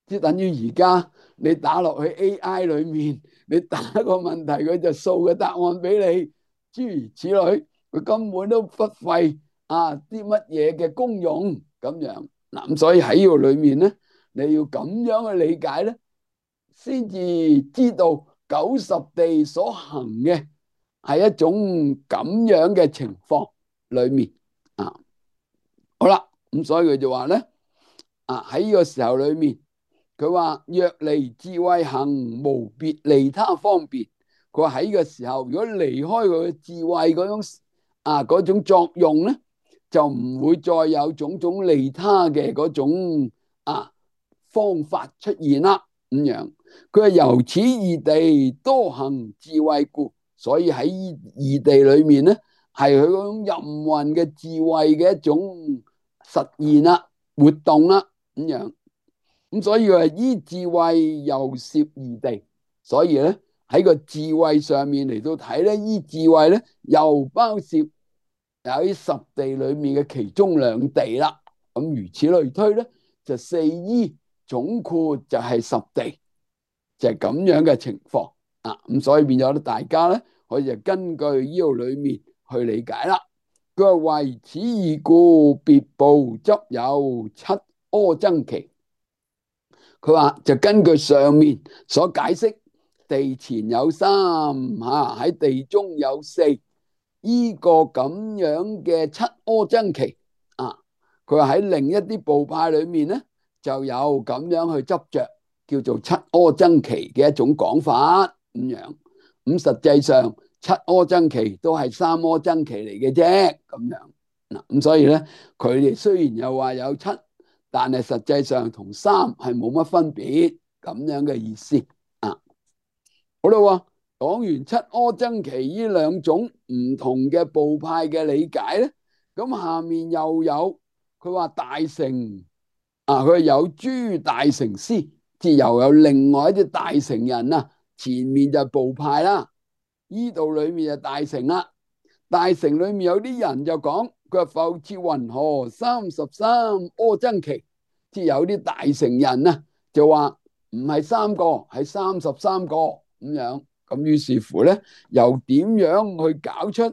即係等於而家你打落去 AI 裏面，你打個問題，佢就掃個答案俾你，諸如此類，佢根本都不費啲乜嘢嘅功用咁樣。嗱，咁所以喺呢個裏面咧，你要咁樣去理解咧，先至知道九十地所行嘅係一種咁樣嘅情況裏面啊。好啦，咁所以佢就話咧，喺呢個時候裏面，佢話若離智慧行，無別利他方便。佢話喺呢個時候，如果離開佢嘅智慧嗰種作用咧，就唔會再有種種利他嘅嗰種方法出現啦。咁樣，佢話由此二地多行智慧故，所以喺二地裏面咧，係佢嗰種任運嘅智慧嘅一種實現啦、活動啦，咁樣。咁所以佢係依智慧又攝二地，所以咧喺個智慧上面嚟到睇咧，依智慧咧又包攝喺十地裏面嘅其中兩地啦。咁如此類推咧，就四依總括就係十地，就係咁樣嘅情況啊。咁所以變咗咧，大家咧可以就根據呢度裏面去理解啦。佢話為此二故，別部執有七阿僧祇。佢話就根據上面所解釋，地前有三，喺地中有四，呢個咁樣嘅七阿僧祇啊，佢話喺另一啲部派裏面咧，就有咁樣去執着，叫做七阿僧祇嘅一種講法咁樣。咁實際上七阿僧祇都係三阿僧祇嚟嘅啫，咁樣嗱。咁所以咧，佢哋雖然又話有七，但係實際上同三係冇乜分別，咁樣嘅意思啊。好啦，講完七阿僧祇呢兩種唔同嘅部派嘅理解咧，咁下面又有佢話大乘佢有諸大乘師，即又有另外一啲大乘人啊。前面就部派啦，呢度裏面就大乘啦。大乘裏面有啲人就講，佢話復次云何33阿僧祇，即係有啲大乘人啊，就話唔係3個，係33個咁樣。咁於是乎咧，又點樣去搞出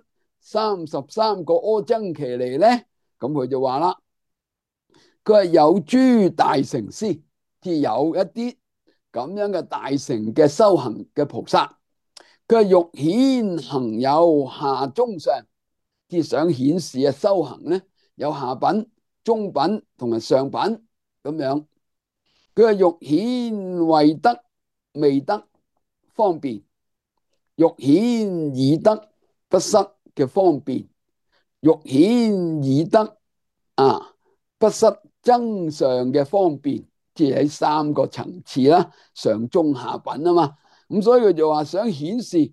33個阿僧祇嚟咧？咁佢就話啦，佢係有諸大乘師，即係有一啲咁樣嘅大乘嘅修行嘅菩薩，佢係欲顯行有下中上，即係想顯示修行咧有下品、中品同埋上品咁樣。佢係欲顯為得未得方便，欲顯已得不失嘅方便，欲顯已得不失增上嘅方便，即係喺3個層次啦，上中下品啊嘛。咁所以佢就話想顯示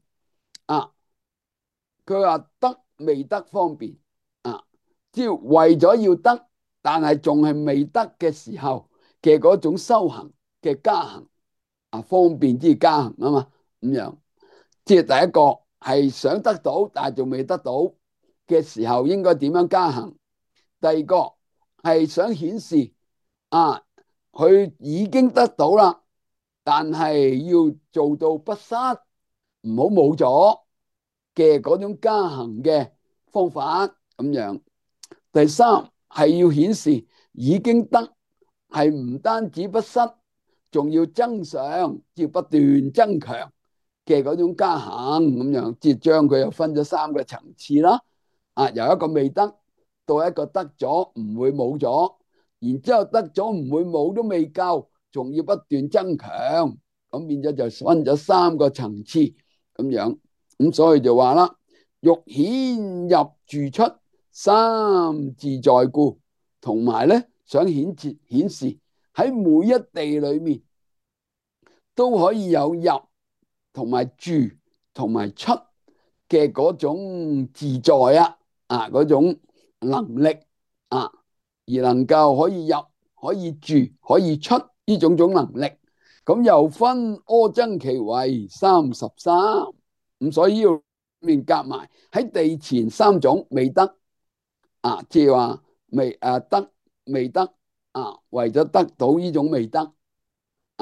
佢話得未得方便即係為咗要得，但係仲係未得嘅時候嘅嗰種修行嘅加行方便之加行啊嘛。咁樣即係第一個係想得到，但係仲未得到嘅時候，應該點樣加行？第二個係想顯示佢已經得到啦，但係要做到不失，唔好冇咗嘅嗰種加行嘅方法咁樣。第三係要顯示已經得，係唔單止不失，仲要增上，要不斷增強嘅嗰種加行咁樣。即係將佢又分咗3個層次啦。由一個未得到一個得咗，唔會冇咗，然之後得咗唔會冇都未夠，仲要不斷增強，咁變咗就分咗3個層次咁樣。咁所以就話啦，欲顯入住出三自在故，同埋咧想顯示喺每一地裏面都可以有入同埋住同埋出嘅嗰種自在嗰種能力而能夠可以入、可以住、可以出呢種能力。咁又分阿僧祇為33，咁所以要面夾埋喺地前3種未得即係話得未得為咗得到呢種未得，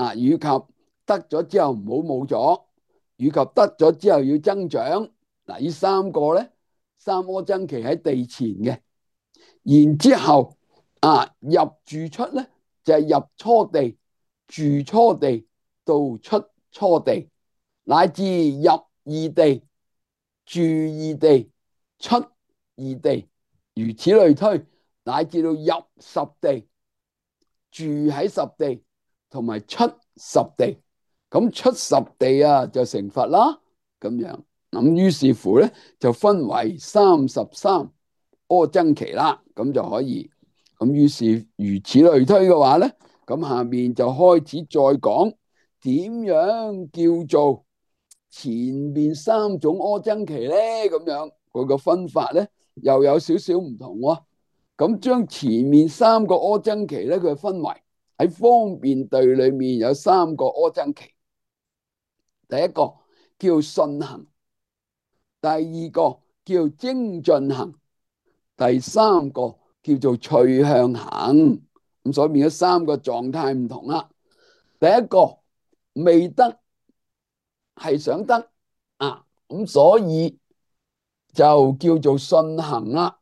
以及得咗之後唔好冇咗，以及得咗之後要增長。嗱，呢三個咧，三阿僧祇喺地前嘅，然之後入住出咧就係入初地、住初地到出初地，乃至入二地、住二地、出二地，如此類推，乃至到入十地、住喺十地同埋出十地。咁出十地就成佛啦，咁樣。咁於是乎咧就分為33阿僧祇啦，咁就可以。咁於是如此類推嘅話咧，咁下面就開始再講點樣叫做前面三種阿僧祇咧，咁樣佢個分法咧又有少少唔同喎。咁將前面三個阿僧祇咧，佢分為喺方便地裏面有三個阿僧祇。第一個叫順行，第二個叫精進行，第三個叫做趣向行。咁所以變咗三個狀態唔同啦。第一個未得係想得咁所以就叫做順行啦。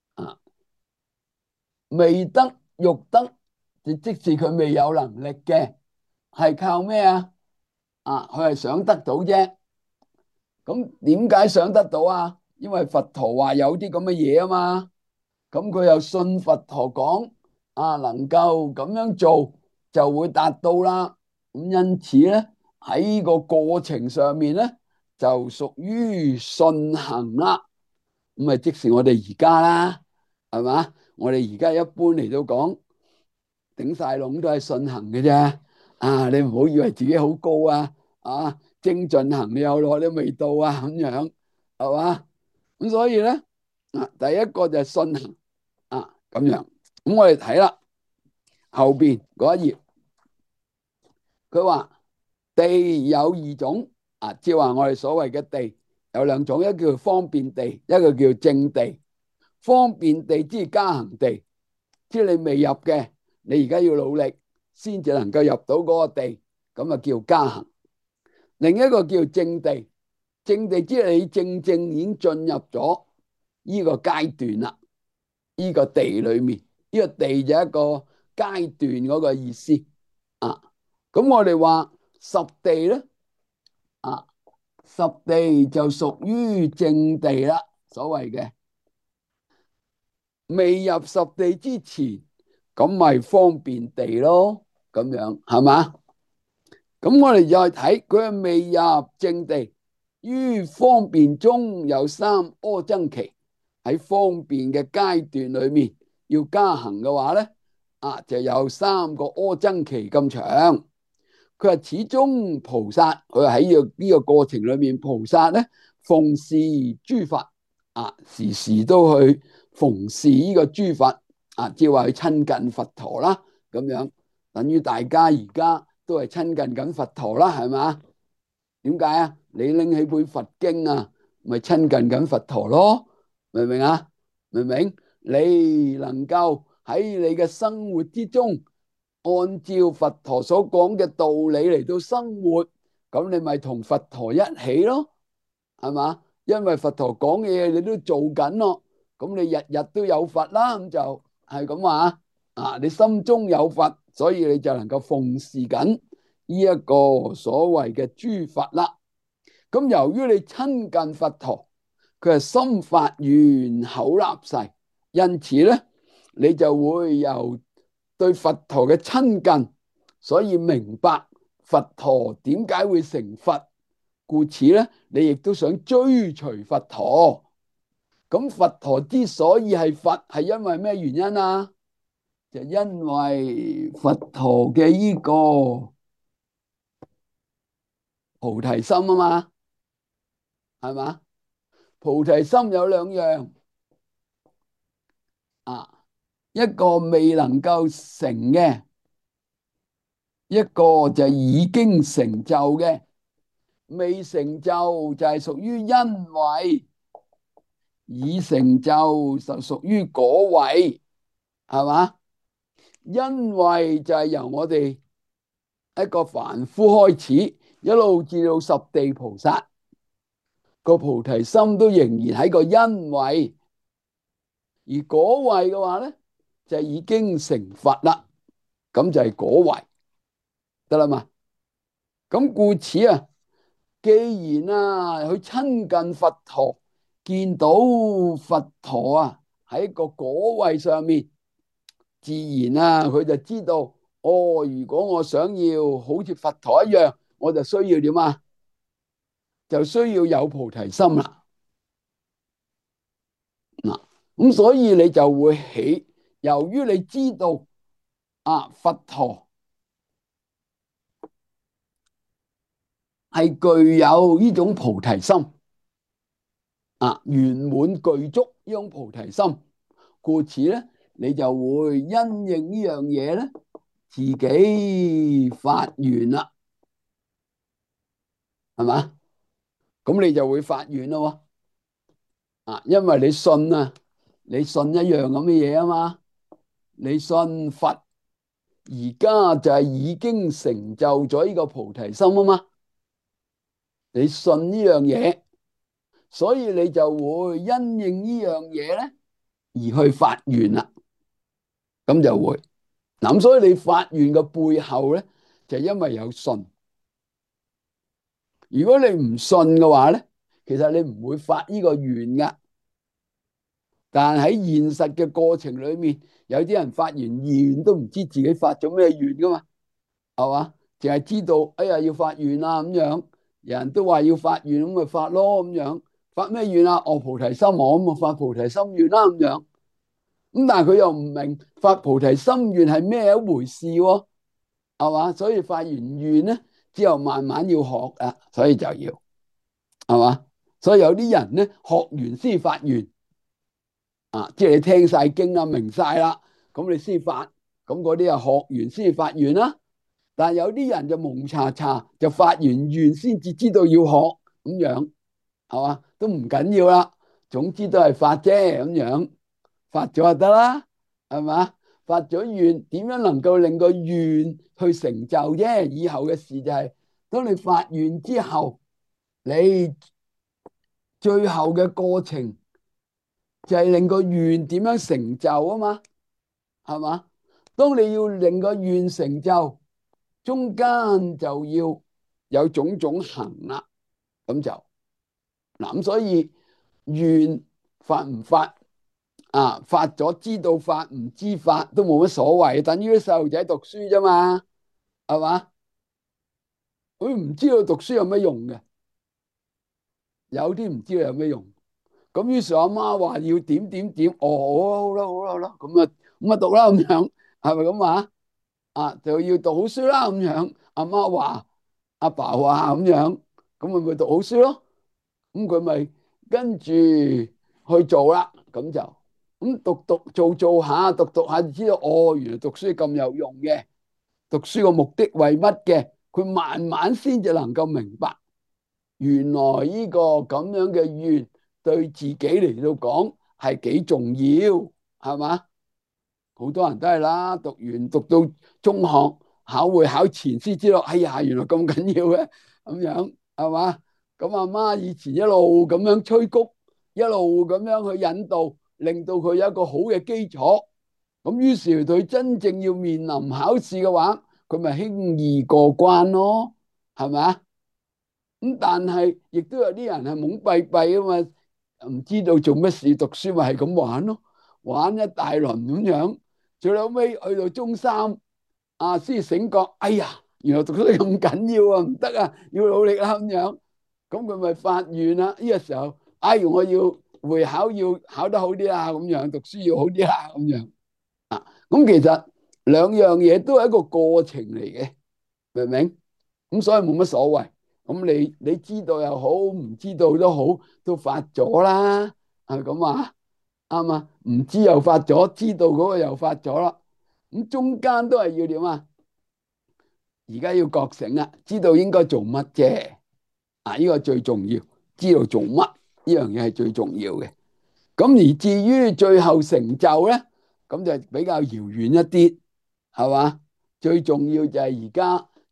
未得欲得，就即使佢未有能力嘅，係靠咩佢係想得到啫。咁點解想得到啊？因為佛陀話有啲咁嘅嘢啊嘛。咁佢又信佛陀講能夠咁樣做就會達到啦。咁因此咧喺個過程上面咧就屬於順行啦。咁啊即是我哋而家啦，係嘛？我哋而家一般嚟到講頂晒籠都係順行嘅啫。你唔好以為自己好高精進行你有耐都未到咁樣，係嘛？咁所以咧第一個就係順行咁樣。咁我哋睇啦，後邊嗰一頁，佢話地有二種即係話我哋所謂嘅地有兩種，一個叫方便地，一個叫正地。方便地即係加行地，即係你未入嘅，你而家要努力先至能夠入到嗰個地，咁叫加行。另一個叫正地，正地即係你正正已經進入咗呢個階段啦。呢個地裏面，呢個地就係一個階段嗰個意思咁我哋話十地咧十地就屬於正地啦，所謂嘅未入十地之前，咁咪方便地咯，咁樣係嘛？咁我哋再睇佢係未入正地，於方便中有三阿僧祇。喺方便嘅階段裏面要加行嘅話咧就有三個阿僧祇咁長。佢話始終菩薩，佢喺呢個過程裏面，菩薩咧奉事諸佛時時都去奉事呢個諸佛即係話去親近佛陀啦，咁樣等於大家而家都係親近緊佛陀啦，係嘛？點解你拎起本佛經咪親近緊佛陀咯？明唔明明唔明？你能夠喺你嘅生活之中按照佛陀所講嘅道理嚟到生活，咁你咪同佛陀一起咯，係嘛？因為佛陀講嘅嘢你都做緊咯，咁你日日都有佛啦，咁就係咁話你心中有佛，所以你就能夠奉事緊呢一個所謂嘅諸佛啦。咁由於你親近佛陀，佢係心發願口立誓，因此咧你就會由對佛陀嘅親近，所以明白佛陀點解會成佛，故此咧你亦都想追隨佛陀。咁佛陀之所以係佛，係因為咩原因就因為佛陀嘅呢個菩提心嘛，係嘛？菩提心有兩樣一個未能夠成嘅，一個就已經成就嘅。未成就就係屬於因位，已成就就屬於果位，係嘛？因位就係由我哋一個凡夫開始，一路至到十地菩薩，個菩提心都仍然喺個因位，而果位嘅話咧，就已經成佛啦，咁就係果位得啦嘛。咁故此啊，既然啊，佢親近佛陀，見到佛陀啊喺個果位上面，自然啊，佢就知道哦，如果我想要好似佛陀一樣，我就需要點啊？就需要有菩提心啦。嗱，咁所以你就會起，由於你知道啊，佛陀係具有呢種菩提心啊，圓滿具足呢種菩提心，故此咧，你就會因應呢樣嘢咧，自己發願啦，係嘛？咁你就會發願咯喎，啊，因為你信啊，你信一樣咁嘅嘢啊嘛，你信佛，而家就係已經成就咗呢個菩提心啊嘛，你信呢樣嘢，所以你就會因應呢樣嘢咧而去發願啦，咁就會。咁所以你發願嘅背後咧，就因為有信。如果你唔信嘅話咧，其實你唔會發呢個願噶。但喺現實嘅過程裏面，有啲人發完願都唔知自己發咗咩願噶嘛，係嘛？淨係知道哎呀要發願啦咁樣，人都話要發願咁咪發咯咁樣。發咩願啊？哦，菩提心我咁啊發菩提心願啦咁樣。咁但係佢又唔明發菩提心願係咩一回事喎，係嘛？所以發完願咧之後慢慢要學啊，所以就要係嘛？所以有啲人咧學完先發願啊，即係你聽晒經啊明晒啦，咁你先發，咁嗰啲啊學完先發願啦。但係有啲人就蒙查查就發完願先至知道要學咁樣，係嘛？都唔緊要啦，總之都係發啫咁樣，發咗就得啦，係嘛？發咗願點樣能夠令個願去成就啫？以後嘅事就係當你發願之後，你最後嘅過程就係令個願點樣成就啊嘛，係嘛？當你要令個願成就，中間就要有種種行啦，咁就嗱咁，所以願發唔發啊？發咗知道發，唔知發都冇乜所謂，等於啲細路仔讀書啫嘛，係嘛？佢唔知道讀書有咩用嘅，有啲唔知道有咩用。咁於是阿媽話要點點點，哦，好啦好啦好啦，咁啊讀啦咁樣，係咪咁啊？啊就要讀好書啦咁樣。阿媽話，阿爸話咁樣，咁咪讀好書咯。咁佢咪跟住去做啦。咁就咁讀讀下，讀讀下就知道，哦，原來讀書咁有用嘅，讀書個目的為乜嘅？佢慢慢先至能夠明白，原來呢個咁樣嘅願對自己嚟到講係幾重要，係嘛？好多人都係啦，讀到中學考會考前先知道，哎呀，原來咁緊要嘅，咁樣係嘛？咁阿媽以前一路咁樣催谷，一路咁樣去引導，令到佢有一個好嘅基礎。咁於是佢真正要面臨考試嘅話，佢咪輕易過關咯，係咪啊？咁但係亦都有啲人係懵閉閉啊嘛，唔知道做乜事，讀書咪係咁玩咯，玩一大輪咁樣，最後尾去到中三啊，先醒覺，哎呀，原來讀書咁緊要啊，唔得啊，要努力啦咁樣，咁佢咪發願啦。呢個時候，哎，我要會考要考得好啲啦，咁樣讀書要好啲啦，咁樣啊。咁其實兩樣嘢都係一個過程嚟嘅，明唔明？咁所以冇乜所謂。咁你知道又好，唔知道都好，都發咗啦，係咁啊，啱啊。唔知又發咗，知道嗰個又發咗啦。咁中間都係要點啊？而家要覺醒啊，知道應該做乜啫。啊，呢個最重要，知道做乜呢樣嘢係最重要嘅。咁而至於最後成就咧，咁就比較遙遠一啲，係嘛？最重要就係而家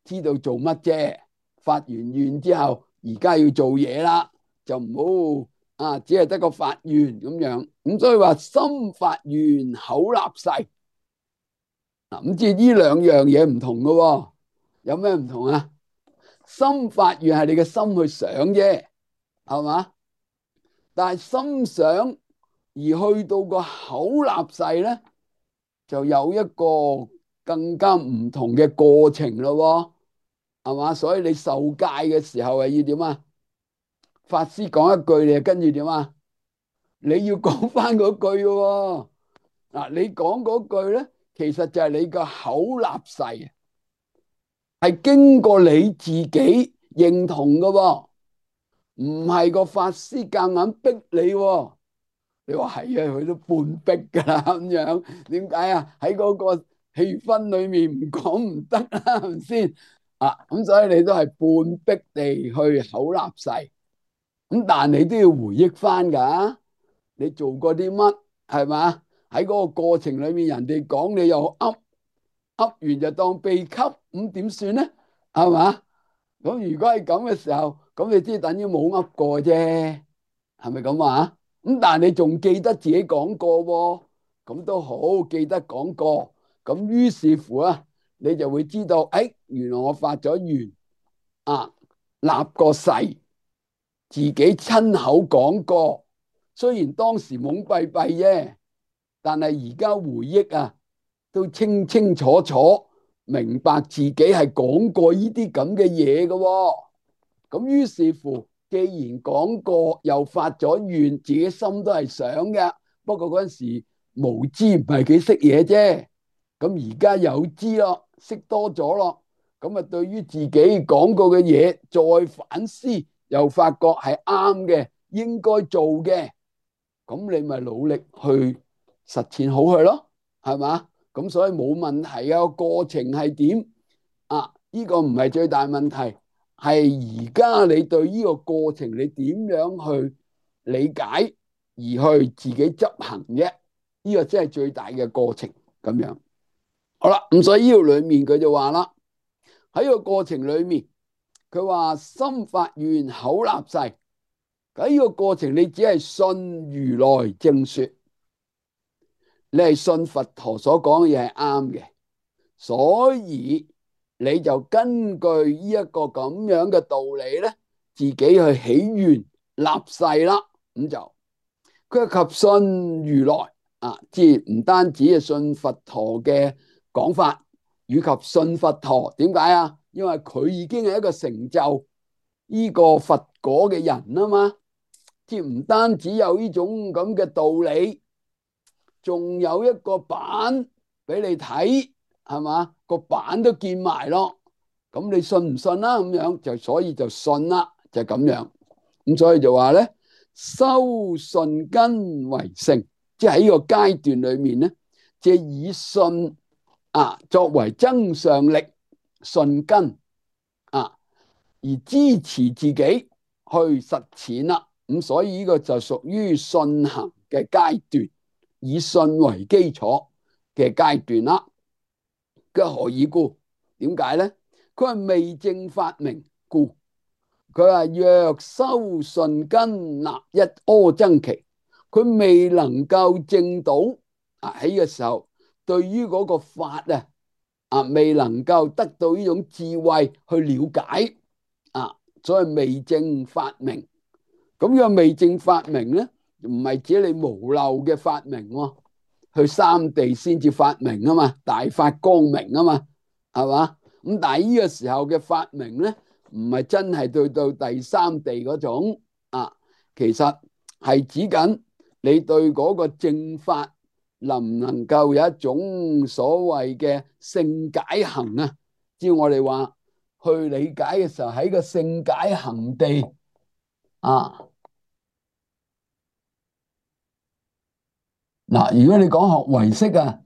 知道做乜啫。發完願之後，而家要做嘢啦，就唔好只係得個發願咁樣。咁所以話心發願，口立誓。嗱，咁即係呢兩樣嘢唔同噶喎，有咩唔同啊？心發願係你嘅心去想啫，係嘛？但係心想而去到個口立誓咧，就有一個更加唔同嘅過程咯，係嘛？所以你受戒嘅時候係要點啊？法師講一句，你就跟住點啊？你要講翻嗰句嘅喎。嗱，你講嗰句咧，其實就係你個口立誓，係經過你自己認同嘅喎，唔係個法師夾硬逼你喎。你話係啊，佢都半逼噶啦咁樣，點解啊？喺嗰個氣氛裏面唔講唔得啦，係咪先？咁所以你都係半逼地去口立誓，咁但你都要回憶翻噶，你做過啲乜係嘛？喺嗰個過程裏面，人哋講你又噏完就當秘笈，咁點算咧？係嘛？咁如果係咁嘅時候，咁你即係等於冇噏過啫，係咪咁啊？咁但係你仲記得自己講過喎，咁都好，記得講過。咁於是乎啊，你就會知道，原來我發咗願立個誓，自己親口講過。雖然當時懵閉閉啫，但係而家回憶啊，都清清楚楚明白自己係講過呢啲咁嘅嘢嘅。咁於是乎，既然講過又發咗願，自己心都係想嘅。不過嗰陣時無知，唔係幾識嘢啫。咁而家有知咯，識多咗咯。咁啊，對於自己講過嘅嘢再反思，又發覺係啱嘅，應該做嘅。咁你咪努力去實踐好佢咯，係嘛？咁所以冇問題啊。過程係點呢個唔係最大問題，係而家你對呢個過程你點樣去理解而去自己執行啫？呢個真係最大嘅過程咁樣。好啦，咁所以呢度裏面佢就話啦，喺個過程裏面，佢話心發願，口立誓。喺呢個過程，你只係信如來正說，你係信佛陀所講嘅嘢係啱嘅，所以你就根據呢一個咁樣嘅道理咧，自己去起願立誓啦。咁就佢及信如來即係唔單止係信佛陀嘅講法，以及信佛陀。點解啊？因為佢已經係一個成就呢個佛果嘅人啊嘛。即係唔單止有呢種咁嘅道理，仲有一個版俾你睇，係嘛？個版都見埋咯。咁你信唔信啦？咁樣就所以就信啦，就咁樣。咁所以就話咧，修信根為性，即係喺呢個階段裏面咧，即係以信作為增上力，信根而支持自己去實踐啦。咁所以呢個就屬於信行嘅階段，以信為基礎嘅階段啦。佢何以故？點解咧？佢話未證法明故。佢話若修信根，立一阿僧祇。佢未能夠證到喺嘅時候，對於嗰個法未能夠得到呢種智慧去了解所以未證法明。咁呢個未證法明咧，唔係指你無漏嘅發明喎，去三地先至發明啊嘛，大發光明啊嘛，係嘛？咁但係呢個時候嘅發明咧，唔係真係對到第三地嗰種其實係指緊你對嗰個正法能唔能夠有一種所謂嘅勝解行啊？只要我哋話去理解嘅時候，喺個勝解行地嗱，如果你講學唯識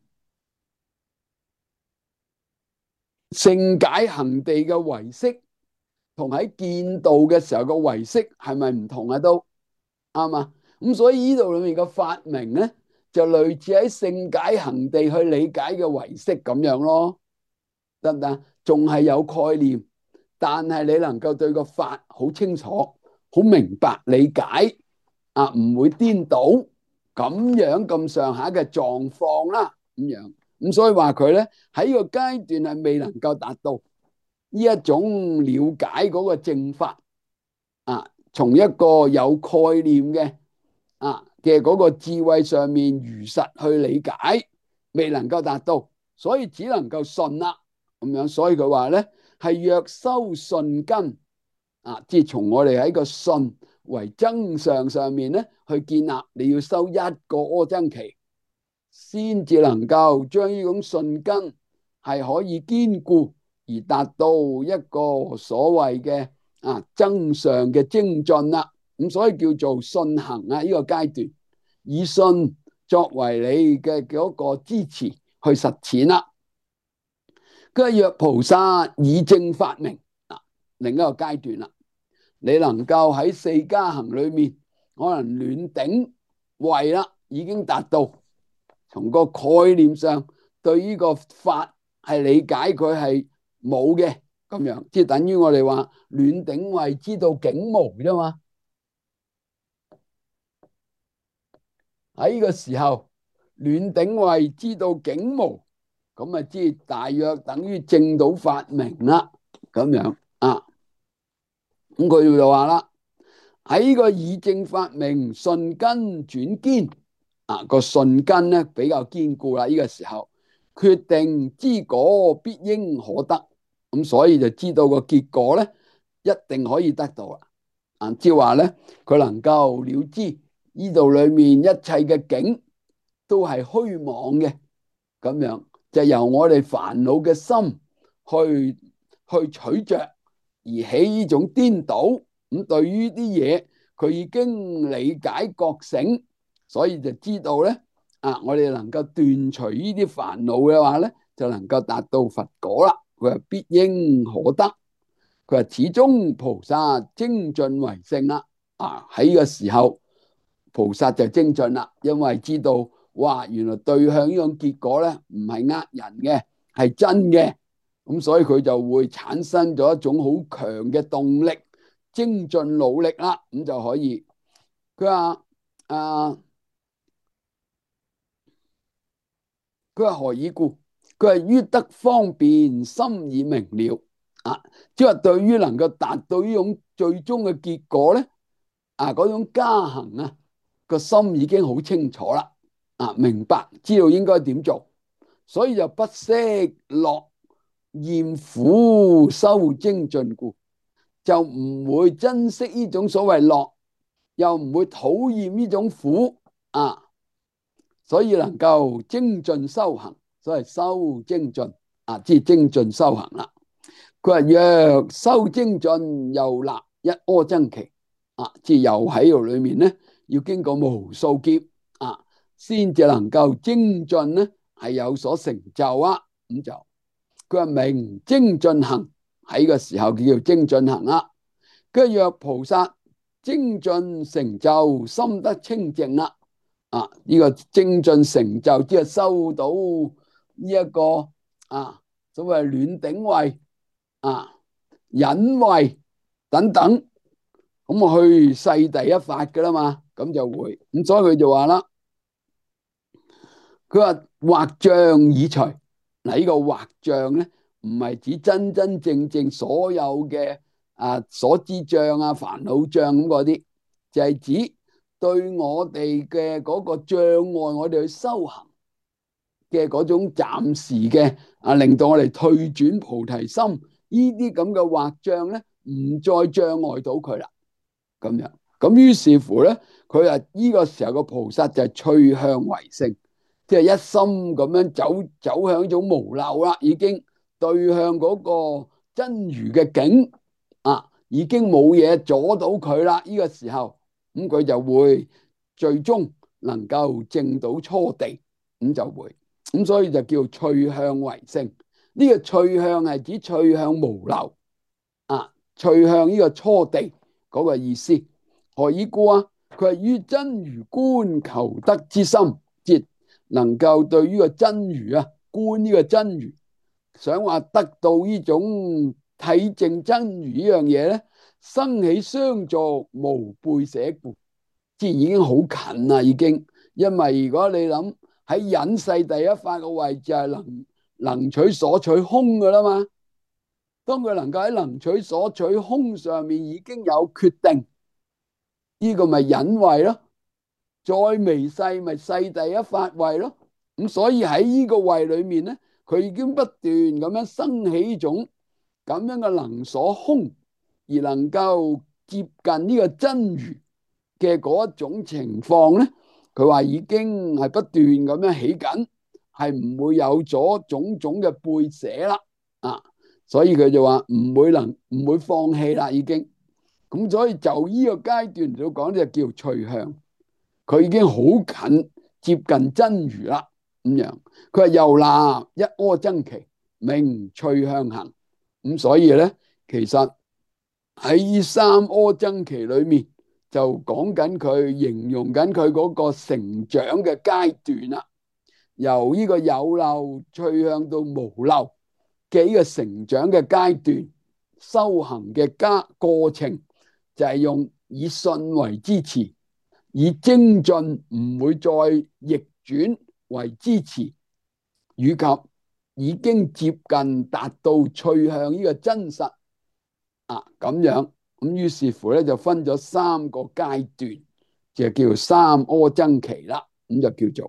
勝解行地嘅唯識，同喺見道嘅時候嘅唯識係咪唔同啊？都啱嘛？咁所以呢度裏面嘅發明咧，就類似喺勝解行地去理解嘅唯識咁樣咯，得唔得？ 仲係有概念，但係你能夠對個法好清楚、好明白、理解啊，唔會顛倒咁樣咁上下嘅狀況啦，咁樣咁所以話佢咧喺個階段係未能夠達到呢一種了解嗰個正法啊，從一個有概念嘅嗰個智慧上面如實去理解，未能夠達到，所以只能夠信啦，咁樣，所以佢話咧係若修信根啊，即係從我哋喺個信為增上上面咧去建立，你要修一個阿僧祇，先至能夠將呢種信根係可以堅固而達到一個所謂嘅增上嘅精進啦。咁所以叫做信行啊，呢個階段以信作為你嘅嗰個支持去實踐啦。跟住若菩薩以正發明啊，另一個階段啦，你能夠喺四加行裏面可能暖頂位啦，已經達到從個概念上對呢個法係理解佢係冇嘅咁樣，即係等於我哋話暖頂位知道境無啫嘛。喺呢個時候，暖頂位知道境無，咁啊，即係大約等於證到發明啦，咁樣啊。咁佢就話啦，喺呢個以正發明，信根轉堅啊，個信根咧比較堅固啦。呢個時候決定知果必應可得，咁所以就知道個結果咧一定可以得到啦。啊，即係話咧，佢能夠了知呢度裏面一切嘅境都係虛妄嘅，咁樣就由我哋煩惱嘅心去取着而起呢種顛倒。咁對於啲嘢佢已經理解覺醒，所以就知道咧我哋能夠斷除呢啲煩惱嘅話咧，就能夠達到佛果啦。佢話必應可得，佢話始終菩薩精進為性啦。喺呢個時候菩薩就精進啦，因為知道哇，原來對向呢種結果咧唔係呃人嘅，係真嘅，咁所以佢就會產生咗一種好強嘅動力，精進努力啦，咁就可以。佢話何以故？佢係於得方便，心已明了即係話對於能夠達到呢種最終嘅結果咧嗰種加行個心已經好清楚啦明白知道應該點做，所以就不惜樂厭苦修精進故，就唔會珍惜呢種所謂樂，又唔會討厭呢種苦所以能夠精進修行，所謂修精進即係精進修行啦。佢話若修精進，又立一阿僧祇即係又喺度裏面咧，要經過無數劫先至能夠精進咧，係有所成就咁就佢話明精進行，喺個時候叫做精進行啦。跟住若菩薩精進成就，心得清淨啦呢個精進成就即係收到呢一個所謂暖頂位忍位等等，咁去世第一法噶啦嘛，咁就會咁，所以佢就話啦，佢話惑障已除。嗱，呢個惑障咧唔係指真真正正所有嘅所知障煩惱障咁嗰啲，就係指對我哋嘅嗰個障礙，我哋去修行嘅嗰種暫時嘅令到我哋退轉菩提心呢啲咁嘅惑障咧，唔再障礙到佢啦。咁樣咁於是乎咧，佢話呢個時候個菩薩就係趣向為性，即係一心咁樣走向一種無漏啦，已經對向嗰個真如嘅境已經冇嘢阻到佢啦。呢個時候咁佢就會最終能夠證到初地，咁就會咁，所以就叫趣向為性。呢個趣向係指趣向無漏趣向呢個初地嗰個意思。何以故佢係於真如觀求得之心，即能夠對於個真如觀呢個真如想話得到呢種體證真如呢樣嘢咧，生起相助無背捨故，即係已經好近啦，已經。因為如果你諗喺隱世第一法嘅位置係能取所取空噶啦嘛，當佢能夠喺能取所取空上面已經有決定，呢個咪隱位咯。再微細咪細第一法位咯。咁所以喺呢個位裏面咧，佢已經不斷咁樣生起一種咁樣嘅能所空，而能夠接近呢個真如嘅嗰一種情況咧，佢話已經係不斷咁樣起緊，係唔會有咗種種嘅背捨啦。啊，所以佢就話唔會放棄啦，已經。咁所以就呢個階段嚟講就叫趣向，佢已經好近接近真如啦。咁樣佢話又立一阿僧祇，名趣向行。咁所以咧，其實喺呢三阿僧祇裏面就講緊佢，形容緊佢嗰個成長嘅階段啦。由呢個有漏趣向到無漏嘅呢個成長嘅階段，修行嘅過程就係用以信為支持，以精進唔會再逆轉為支持，以及已經接近達到趣向呢個真實啊，咁樣。咁於是乎咧就分咗三個階段，就叫三阿僧祇啦。咁就叫做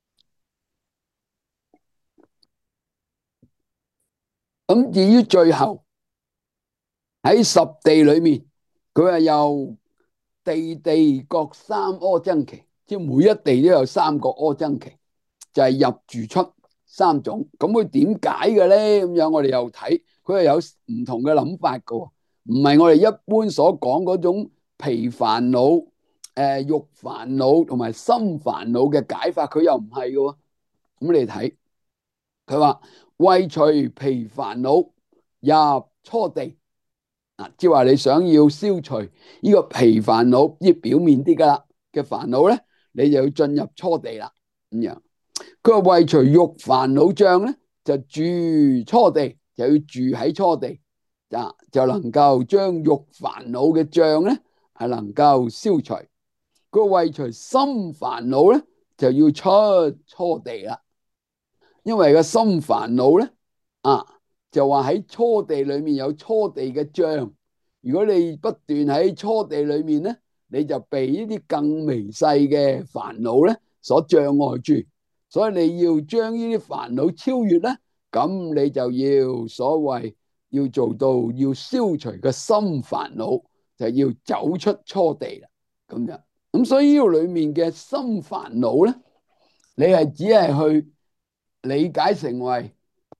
咁。至於最後喺十地裏面，佢係由地地各三阿僧祇，即係每一地都有三個阿僧祇，就係入住出三種。咁佢點解嘅咧？咁樣我哋又睇，佢係有唔同嘅諗法嘅，唔係我哋一般所講嗰種皮煩惱、肉煩惱同埋心煩惱嘅解法，佢又唔係嘅。咁你睇，佢話為除皮煩惱入初地。即係話你想要消除呢個皮煩惱，呢表面啲噶啦嘅煩惱咧，你就要進入初地啦。咁樣，佢話為除欲煩惱障咧，就住初地，就要住喺初地，就能夠將欲煩惱嘅障咧係能夠消除。佢話為除心煩惱咧，就要出初地啦。因為個心煩惱咧，就話喺初地裏面有初地嘅障。如果你不斷喺初地裏面咧，你就被呢啲更微細嘅煩惱咧所障礙住。所以你要將呢啲煩惱超越咧，咁你就要所謂要做到要消除個心煩惱，就要走出初地啦。咁樣，咁所以呢個裏面嘅心煩惱咧，你係只係去理解成為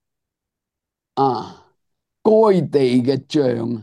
該地嘅障，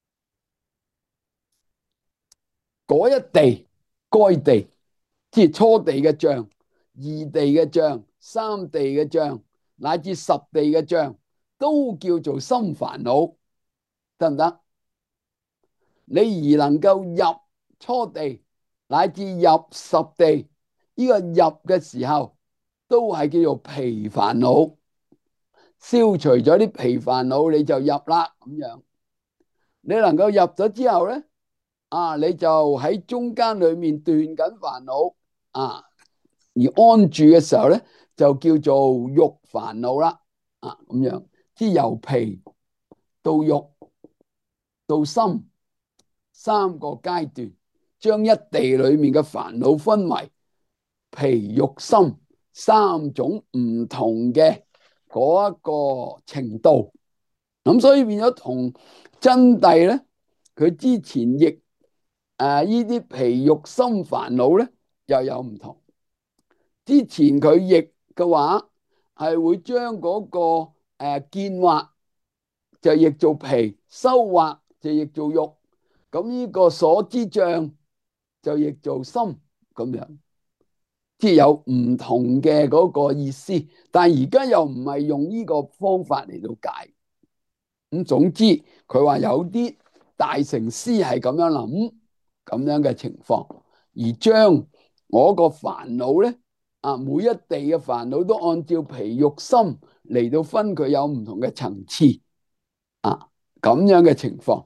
嗰一地該地，即係初地嘅障、二地嘅障、三地嘅障，乃至十地嘅障，都叫做心煩惱，得唔得？你而能夠入初地，乃至入十地，呢個入嘅時候，都係叫做皮煩惱。消除咗啲皮煩惱，你就入啦。咁樣，你能夠入咗之後咧，你就喺中間裏面斷緊煩惱，而安住嘅時候咧，就叫做欲煩惱啦。咁樣，即係由皮到欲到心三個階段，將一地裏面嘅煩惱分為皮欲心三種唔同嘅嗰一個程度。咁所以變咗同真諦咧，佢之前譯呢啲皮欲心煩惱咧又有唔同。之前佢譯嘅話係會將嗰個見惑就譯做皮，修惑就譯做欲，咁呢個所知障就譯做心，咁樣即係有唔同嘅嗰個意思。但係而家又唔係用呢個方法嚟到解。咁總之佢話有啲大乘師係咁樣諗，咁樣嘅情況，而將我個煩惱咧每一地嘅煩惱都按照皮肉心嚟到分，佢有唔同嘅層次咁樣嘅情況。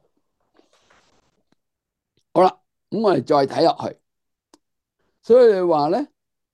好啦，咁我哋再睇落去，所以你話咧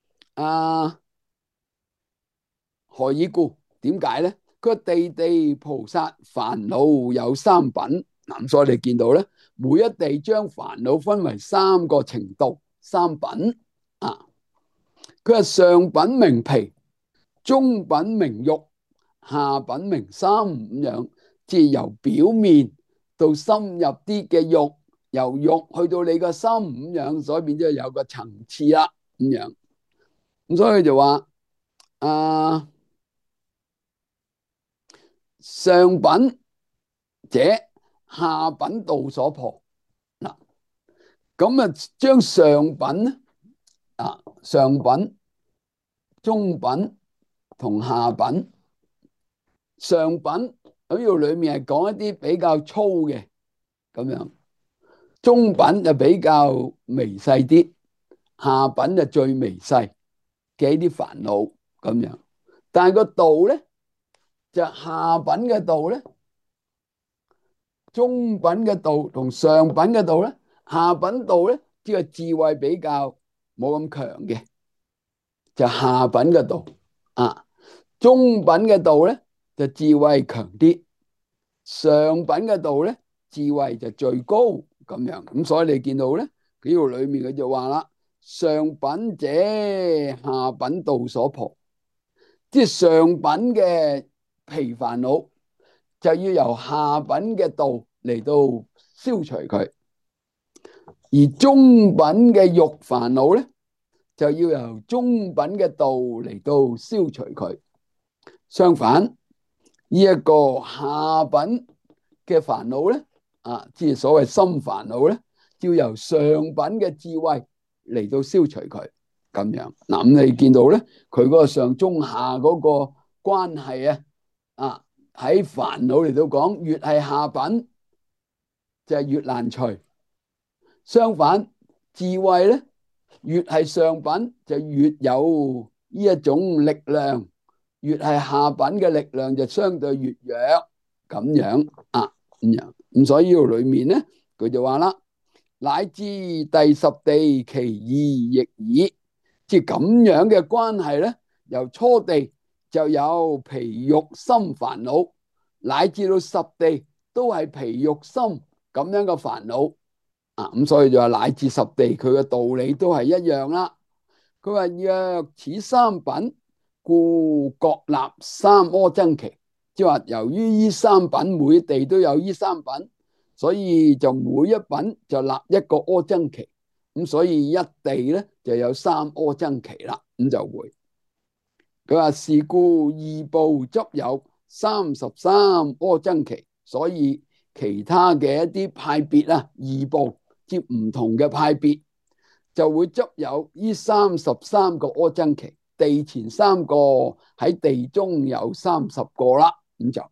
何以故？點解咧？佢地地菩薩煩惱有三品，所以我哋見到咧，每一地將煩惱分為三個程度、三品佢係上品名皮，中品名肉，下品名心咁樣，即係由表面到深入啲嘅肉，由肉去到你個心咁樣，所以變咗有個層次啦咁樣。咁所以就話上品者下品道所破嗱，咁將上品咧上品、中品同下品。上品喺呢度裏面係講一啲比較粗嘅咁樣，中品就比較微細啲，下品就最微細嘅一啲煩惱咁樣。但係個道咧，就下品嘅道咧，中品嘅道同上品嘅道咧，下品道咧，即係智慧比較冇咁強嘅，就下品嘅道中品嘅道咧就智慧強啲，上品嘅道咧智慧就最高咁樣。咁所以你見到咧，呢度裏面佢就話啦，上品者下品道所破，即係上品嘅皮煩惱就要由下品嘅道嚟到消除佢，而中品嘅肉煩惱咧就要由中品嘅道嚟到消除佢。相反，呢一個下品嘅煩惱咧即係所謂心煩惱咧，要由上品嘅智慧嚟到消除佢咁樣。咁你見到咧，佢嗰個上中下嗰個關係喺煩惱嚟到講，越係下品就係越難除。相反，智慧咧越係上品就越有呢一種力量，越係下品嘅力量就相對越弱咁樣咁樣。咁所以呢度裏面咧，佢就話啦，乃至第十地其意亦爾，即係咁樣嘅關係咧，由初地就有皮肉心煩惱，乃至到十地都係皮肉心咁樣嘅煩惱咁所以就話乃至十地佢嘅道理都係一樣啦。佢話若此三品，故各立三阿僧祇，即係話由於呢三品每地都有呢三品，所以就每一品就立一個阿僧祇，咁所以一地咧就有三阿僧祇啦。咁就會佢話是故二部執有33阿僧祇，所以其他嘅一啲派別二部即唔同嘅派別就會執有呢33個阿僧祇，地前3個喺地中有30個啦。咁就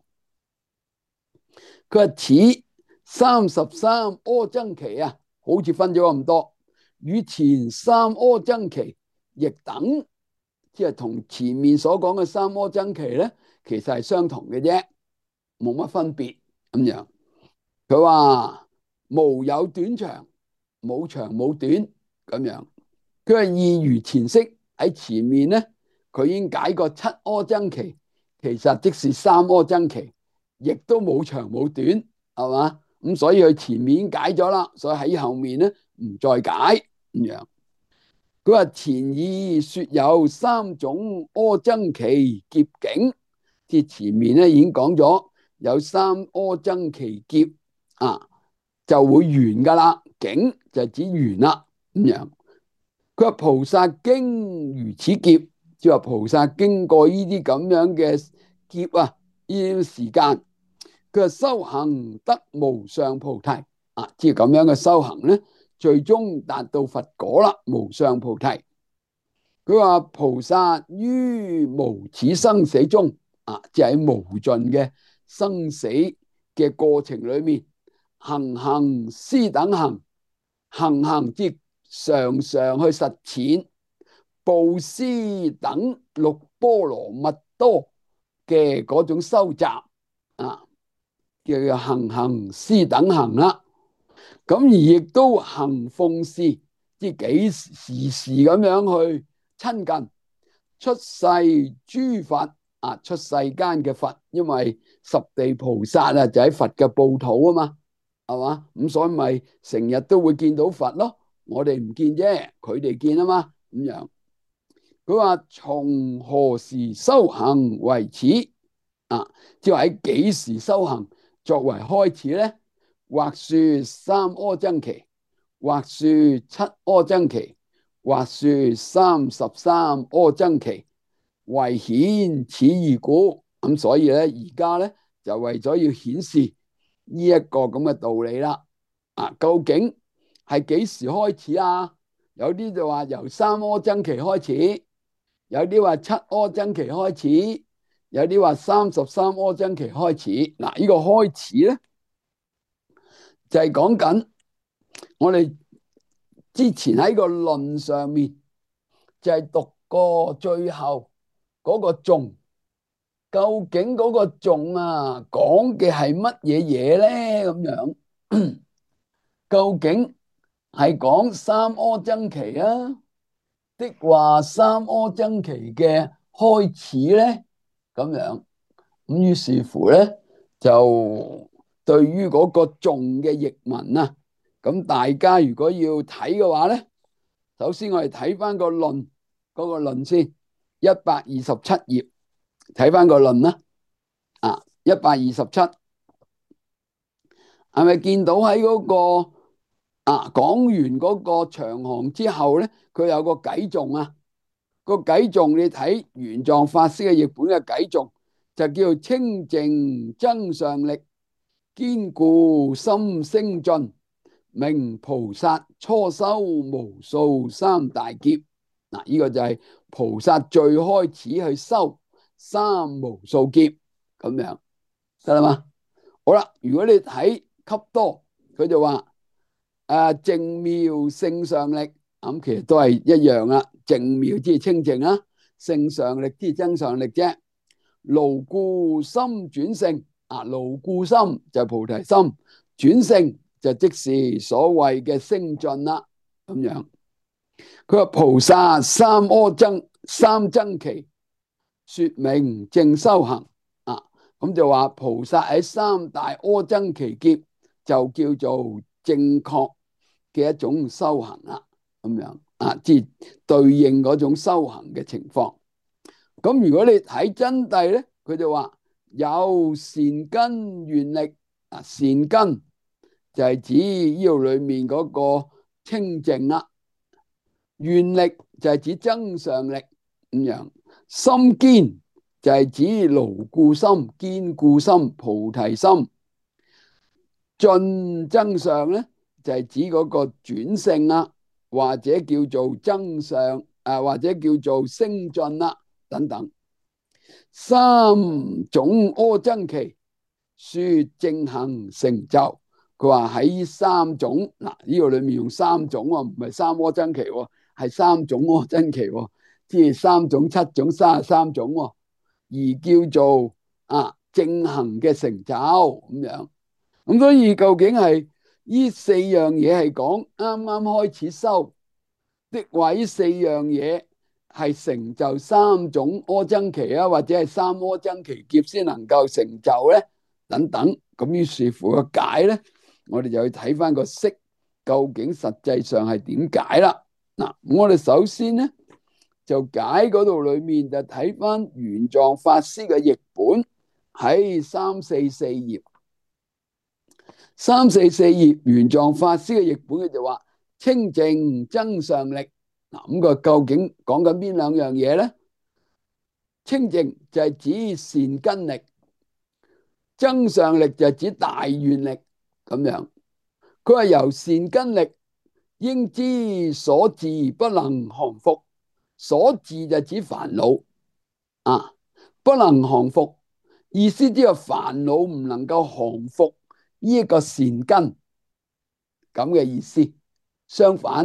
佢話此33阿僧祇好似分咗咁多，與前3阿僧祇亦等，即係同前面所講嘅3阿僧祇咧，其實係相同嘅啫，冇乜分別咁樣。佢話無有短長，冇長冇短咁樣。佢話意如前識，喺前面咧，佢已經解過7阿僧祇，其實即是3阿僧祇，亦都冇長冇短，係嘛？咁所以佢前面已經解咗啦，所以喺後面咧唔再解咁樣。佢話前已說有3種阿僧祇劫境，即係前面咧已經講咗有3阿僧祇劫就會完噶啦，境就指完啦咁樣。佢話菩薩經如此劫，即係話菩薩經過呢啲咁樣嘅劫呢啲時間，佢話修行得無上菩提即係咁樣嘅修行咧，最終達到佛果啦，無上菩提。佢話菩薩於無始生死中即係喺無盡嘅生死嘅過程裏面，行行施等行，行行即常常去實踐， 布施等六波羅蜜多嘅嗰種收集啊，叫做行施等行啦。咁而亦都行奉事，即係幾時咁樣去親近出世諸佛啊，出世間嘅佛，因為十地菩薩啊就喺佛嘅報土啊嘛，係嘛？咁所以咪成日都會見到佛咯。我哋唔見啫，佢哋見啊嘛，咁樣。佢話從何時修行為始啊？即係喺幾時修行作為開始咧？或說三阿僧祇，或說七阿僧祇，或說33阿僧祇，為顯此義故。咁所以咧，而家咧就為咗要顯示呢一個咁嘅道理啦。啊，究竟係幾時開始啊？有啲就話由三阿僧祇開始，有啲話七阿僧祇開始，有啲話33阿僧祇開始。嗱，呢個開始咧就係講緊我哋之前喺個論上面就係讀過最後嗰個頌，究竟嗰個頌啊講嘅係乜嘢嘢咧？咁樣究竟係講三阿僧祇啊，的話三阿僧祇嘅開始咧？咁樣咁於是乎咧，就對於嗰個頌嘅譯文啊，咁大家如果要睇嘅話咧，首先我哋睇翻個論，嗰個論先，127頁，睇翻個論啦。啊，127係咪見到喺嗰個講完嗰個長行之後咧，佢有個偈頌啊？個偈頌你睇玄奘法師嘅譯本嘅偈頌，就叫做清淨增上力，堅固心精進，明菩薩初修無數三大劫。嗱，呢個就係菩薩最開始去修三無數劫，咁樣得啦嘛？好啦，如果你睇笈多，佢就話淨妙勝上力，咁其實都係一樣啦。淨妙即係清淨啦，勝上力即係增上力啫。牢固心轉勝，牢固心就係菩提心，轉勝就即是所謂嘅升進啦。咁樣佢話菩薩三僧祇，說明正修行啊。咁就話菩薩喺三大阿僧祇劫就叫做正確嘅一種修行啦。咁樣即係對應嗰種修行嘅情況。咁如果你睇真諦咧，佢就話有善根願力。善根就係指呢度裏面嗰個清淨啦，願力就係指增上力。咁樣心堅就係指牢固心、堅固心、菩提心。進增上咧就係指嗰個轉勝啦，或者叫做增上或者叫做升進啦等等。三種阿僧祇，說正行成就。佢話喺三種呢個裏面用三種唔係三阿僧祇，係三種阿僧祇，即係3種、7種、33種，而叫做正行嘅成就咁樣。咁所以究竟係呢4樣嘢係講啱啱開始修，的話呢4樣嘢係成就3種阿僧祇啊，或者係三阿僧祇劫先能夠成就咧？等等。咁於是乎個解咧，我哋就去睇翻個釋，究竟實際上係點解啦？嗱，我哋首先咧就解嗰度裏面就睇翻玄奘法師嘅譯本，喺344頁。344頁玄奘法師嘅譯本，佢就話清淨增上力。咁佢究竟講緊邊兩樣嘢咧？清淨就係指善根力，增上力就係指大願力。咁樣佢話由善根力，應知所治不能降伏。所治就指煩惱不能降伏，意思即係煩惱唔能夠降服呢一個善根咁嘅意思。相反，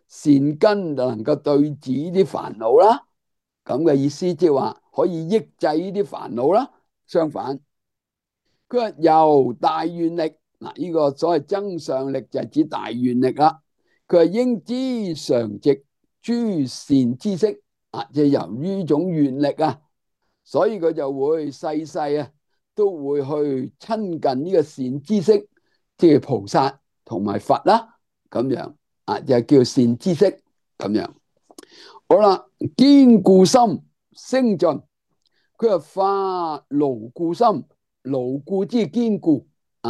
善根就能夠對治呢啲煩惱啦。咁嘅意思即係話可以抑制呢啲煩惱啦。相反，佢話由大願力，嗱，呢個所謂增上力就係指大願力啦。佢話應知常寂諸善知識，即係由於呢種願力啊，所以佢就會世世都會去親近呢個善知識，即係菩薩同埋佛啦，咁樣就叫善知識咁樣。好啦，堅固心升進，佢話化牢固心，牢固之堅固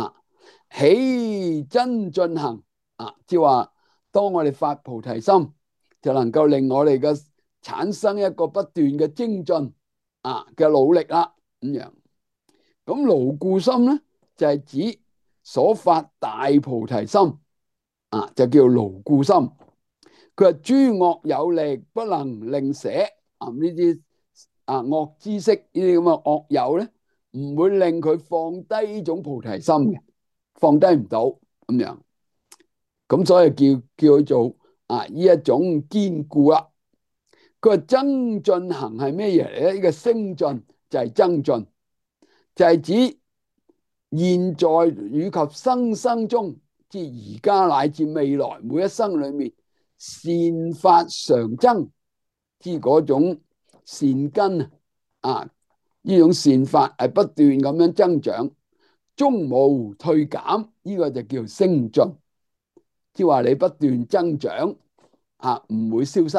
起增進行即係話當我哋發菩提心，就能夠令我哋嘅產生一個不斷嘅精進嘅努力啦，咁樣。咁牢固心咧就係指所發大菩提心就叫牢固心。佢話諸惡有力不能令捨呢啲惡知識呢啲咁嘅惡友咧，唔會令佢放低呢種菩提心嘅，放低唔到咁樣。咁所以叫佢做呢一種堅固啦。佢話增進行係咩嘢嚟咧？呢個升進就係增進，就係指現在以及生生中，即係而家乃至未來每一生裏面，善法常增，即係嗰種善根呢種善法係不斷咁樣增長，終無退減，呢個就叫升進，即係話你不斷增長唔會消失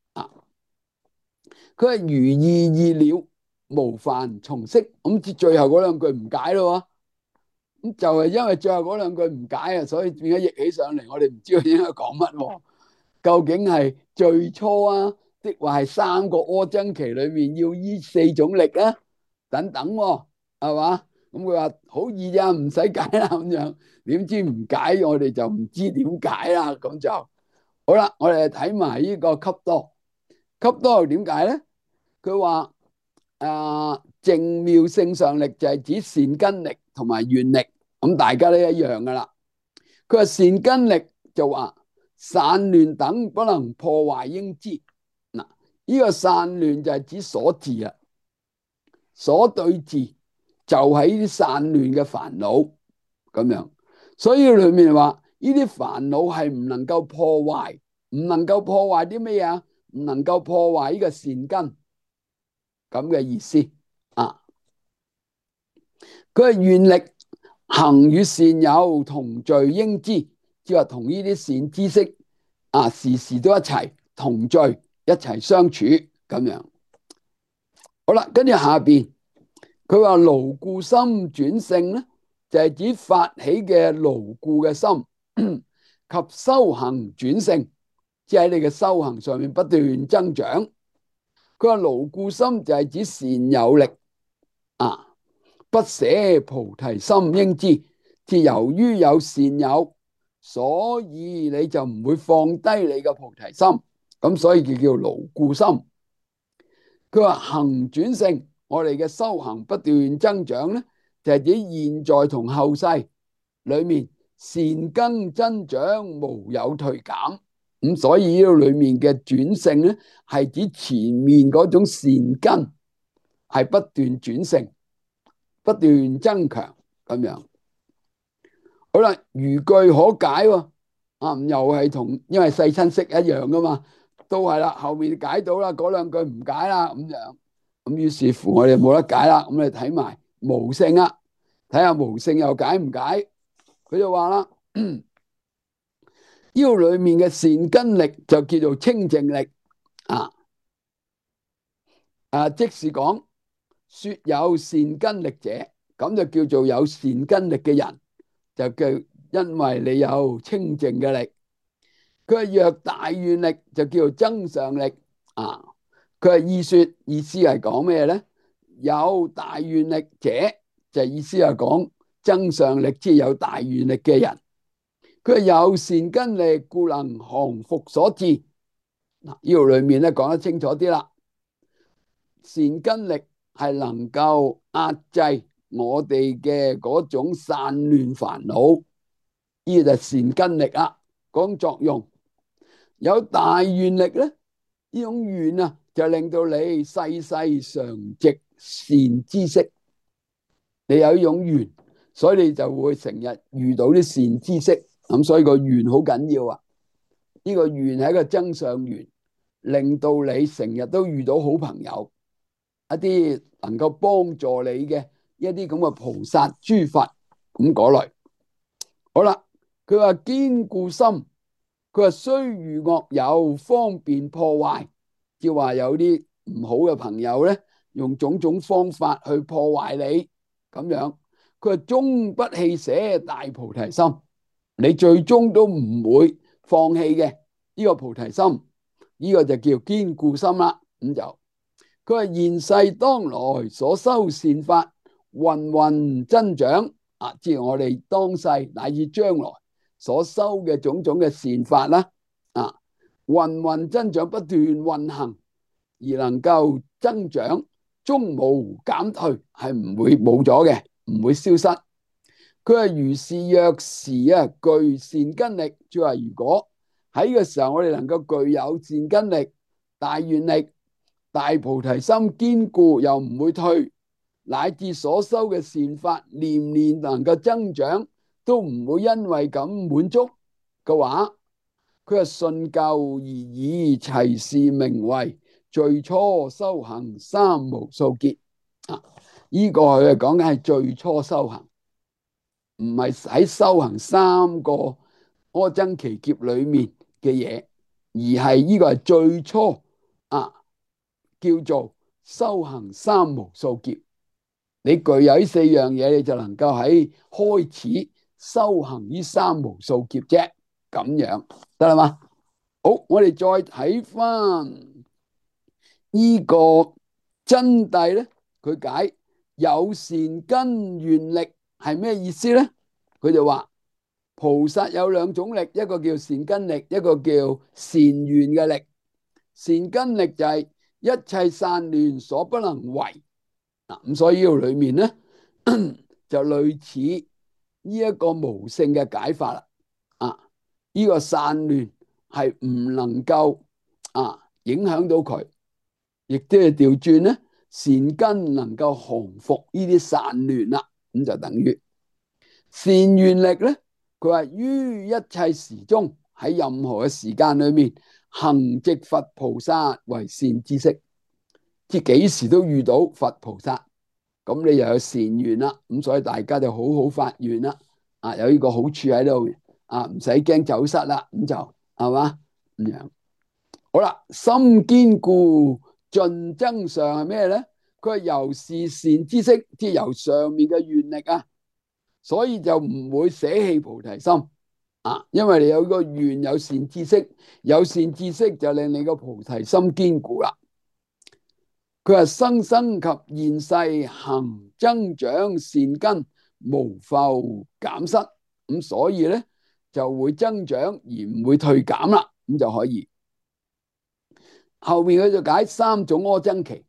佢係如意意了，無煩從息。咁最後嗰兩句唔解咯，咁就係因為最後嗰兩句唔解所以變咗譯起上嚟，我哋唔知佢應該講乜。究竟係最初的話係三個阿僧祇裏面要依四種力等等係嘛？咁佢話好易咋，唔使解啦咁樣。點知唔解，我哋就唔知點解啦。咁就好啦。我哋睇埋呢個笈多，笈多又點解咧？佢話淨妙性上力就係指善根力同埋願力，咁大家都一樣噶啦。佢話善根力就話散亂等不能破壞應知。嗱，呢個散亂就係指所治所對治就係呢啲散亂嘅煩惱咁樣。所以裏面話呢啲煩惱係唔能夠破壞，唔能夠破壞啲咩啊？唔能夠破壞呢個善根咁嘅意思佢係願力行與善友同聚應知，即係話同呢啲善知識時時都一齊同聚，一齊相處咁樣。好啦，跟住下邊佢話牢固心轉性咧，就係指發起嘅牢固嘅心及修行轉性，即係喺你嘅修行上面不斷增長。佢話牢固心就係指善友力不捨菩提心應知，即由於有善友，所以你就唔會放低你嘅菩提心，咁所以叫牢固心。佢話行轉性，我哋嘅修行不斷增長咧，就係指現在同後世裏面善根增長無有退減，咁所以呢度裏面嘅轉性咧，係指前面嗰種善根係不斷轉性，不斷增強咁樣。好啦，如句可解喎，又係同因為世親識一樣噶嘛，都係啦。後面解到啦，嗰兩句唔解啦，咁樣咁於是乎我哋冇得解啦。咁你睇埋無性睇下無性又解唔解？佢就話啦，呢度裏面嘅善根力就叫做清淨力即是講說有善根力者，咁就叫做有善根力嘅人，就叫因為你有清淨嘅力。佢係若大願力就叫做增上力佢係意思係講咩咧？有大願力者就意思係講增上力，即係有大願力嘅人。佢係有善根力，故能降伏所致。呢度裏面咧講得清楚啲啦。善根力係能夠壓制我哋嘅嗰種散亂煩惱，呢個就係善根力嗰種作用。 有大願力咧，呢種願啊，就令到你世世常值善知識。你有呢種願，所以你就會成日遇到啲善知識。咁所以個願好緊要啊！呢個願係一個增上緣，令到你成日都遇到好朋友，一啲能夠幫助你嘅一啲咁嘅菩薩諸佛咁嗰類。好啦，佢話堅固心，佢話雖遇惡友，方便破壞，即係話有啲唔好嘅朋友咧，用種種方法去破壞你咁樣。佢話終不棄捨大菩提心，你最終都唔會放棄嘅呢個菩提心，呢個就叫堅固心啦。咁就佢話現世當來所修善法，芸芸增長啊！即係我哋當世乃至將來所修嘅種種嘅善法啦，啊，芸芸增長，不斷運行而能夠增長，終無減退，係唔會冇咗嘅，唔會消失。佢話如是若時啊，具善根力，即係話如果喺呢個時候我哋能夠具有善根力、大願力、大菩提心堅固又唔會退，乃至所修嘅善法年年能夠增長，都唔會因為咁滿足嘅話，佢話順舊而已，齊是名為最初修行三無數劫。啊，呢個佢係講緊係最初修行，唔係喺修行三個阿僧祇劫裏面嘅嘢，而係呢個係最初啊，叫做修行三無數劫。你具有呢四樣嘢，你就能夠喺開始修行呢三無數劫啫，咁樣得啦嘛？好，我哋再睇翻呢個真諦咧，佢解有善根願力係咩意思咧？佢就話菩薩有兩種力，一個叫善根力，一個叫善願嘅力。善根力就係一切散亂所不能為。咁所以呢度裏面咧就類似呢一個無性嘅解法啦。呢個散亂係唔能夠影響到佢，亦都係調轉咧，善根能夠降伏呢啲散亂啦。咁就等於善願力咧，佢話於一切時中，喺任何嘅時間裏面，行值佛菩薩為善知識，即係幾時都遇到佛菩薩，咁你又有善願啦。咁所以大家就好好發願啦。有呢個好處喺度，唔使驚走失啦。咁就係嘛咁樣。好啦，心堅固盡增上係咩咧？佢係由是善知識，即係由上面嘅願力啊，所以就唔會捨棄菩提心因為你有個願，有善知識，有善知識就令你個菩提心堅固啦。佢話生生及現世行增長善根，無復減失。咁所以咧就會增長而唔會退減啦。咁就可以。後面佢就解三種阿僧祇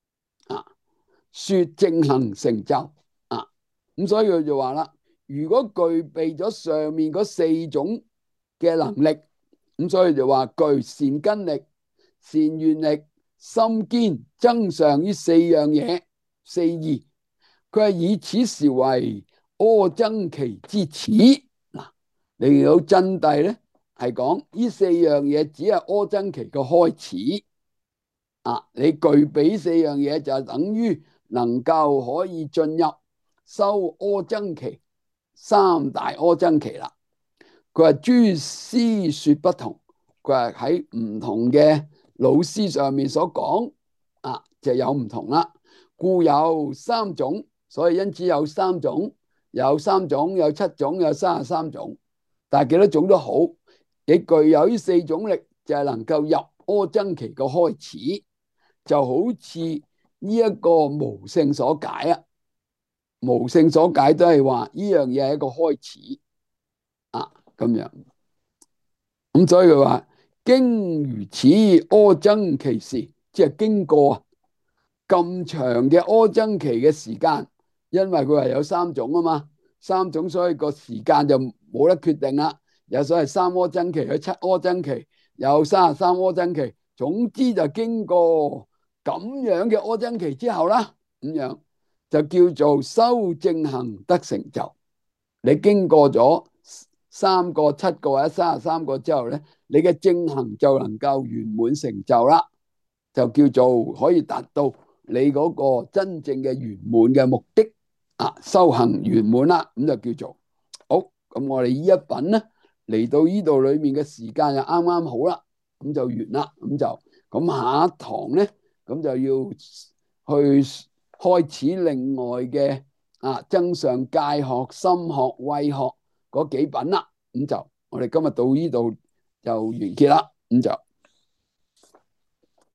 說正行成就咁所以佢就話啦，如果具備咗上面嗰四種嘅能力，咁所以就話具善根力、善願力、心堅增上呢四樣嘢，四義。佢係以此時為阿僧祇之始。你見到真諦咧，係講呢四樣嘢只係阿僧祇嘅開始。你具備四樣嘢就等於能夠可以進入修阿僧祇三大阿僧祇啦。佢話諸師說不同，佢話喺唔同嘅老師上面所講就有唔同啦。故有三種，所以因此有三種，有三種，有七種，有33種，但係幾多種都好，你具有呢四種力，就係能夠入阿僧祇嘅開始。就好似呢一個無性所解無性所解都係話呢樣嘢係一個開始咁樣。咁所以佢話經如此阿僧祇時，即係經過咁長嘅阿僧祇嘅時間，因為佢係有三種啊嘛，三種所以個時間就冇得決定啦。有所謂三阿僧祇，有七阿僧祇， 有33阿僧祇。總之就經過咁樣嘅阿僧祇之後啦，咁樣就叫做修正行得成就。你經過咗3個、7個或者33個之後咧，你嘅正行就能夠圓滿成就啦，就叫做可以達到你嗰個真正嘅圓滿嘅目的啊，修行圓滿啦，咁就叫做好。咁我哋呢一品咧嚟到呢度裏面嘅時間就啱啱好啦，咁就完啦，咁下一堂咧，咁就要去開始另外嘅增上戒學、心學、慧學嗰幾品啦。咁就我哋今日到呢度就完結啦，咁就。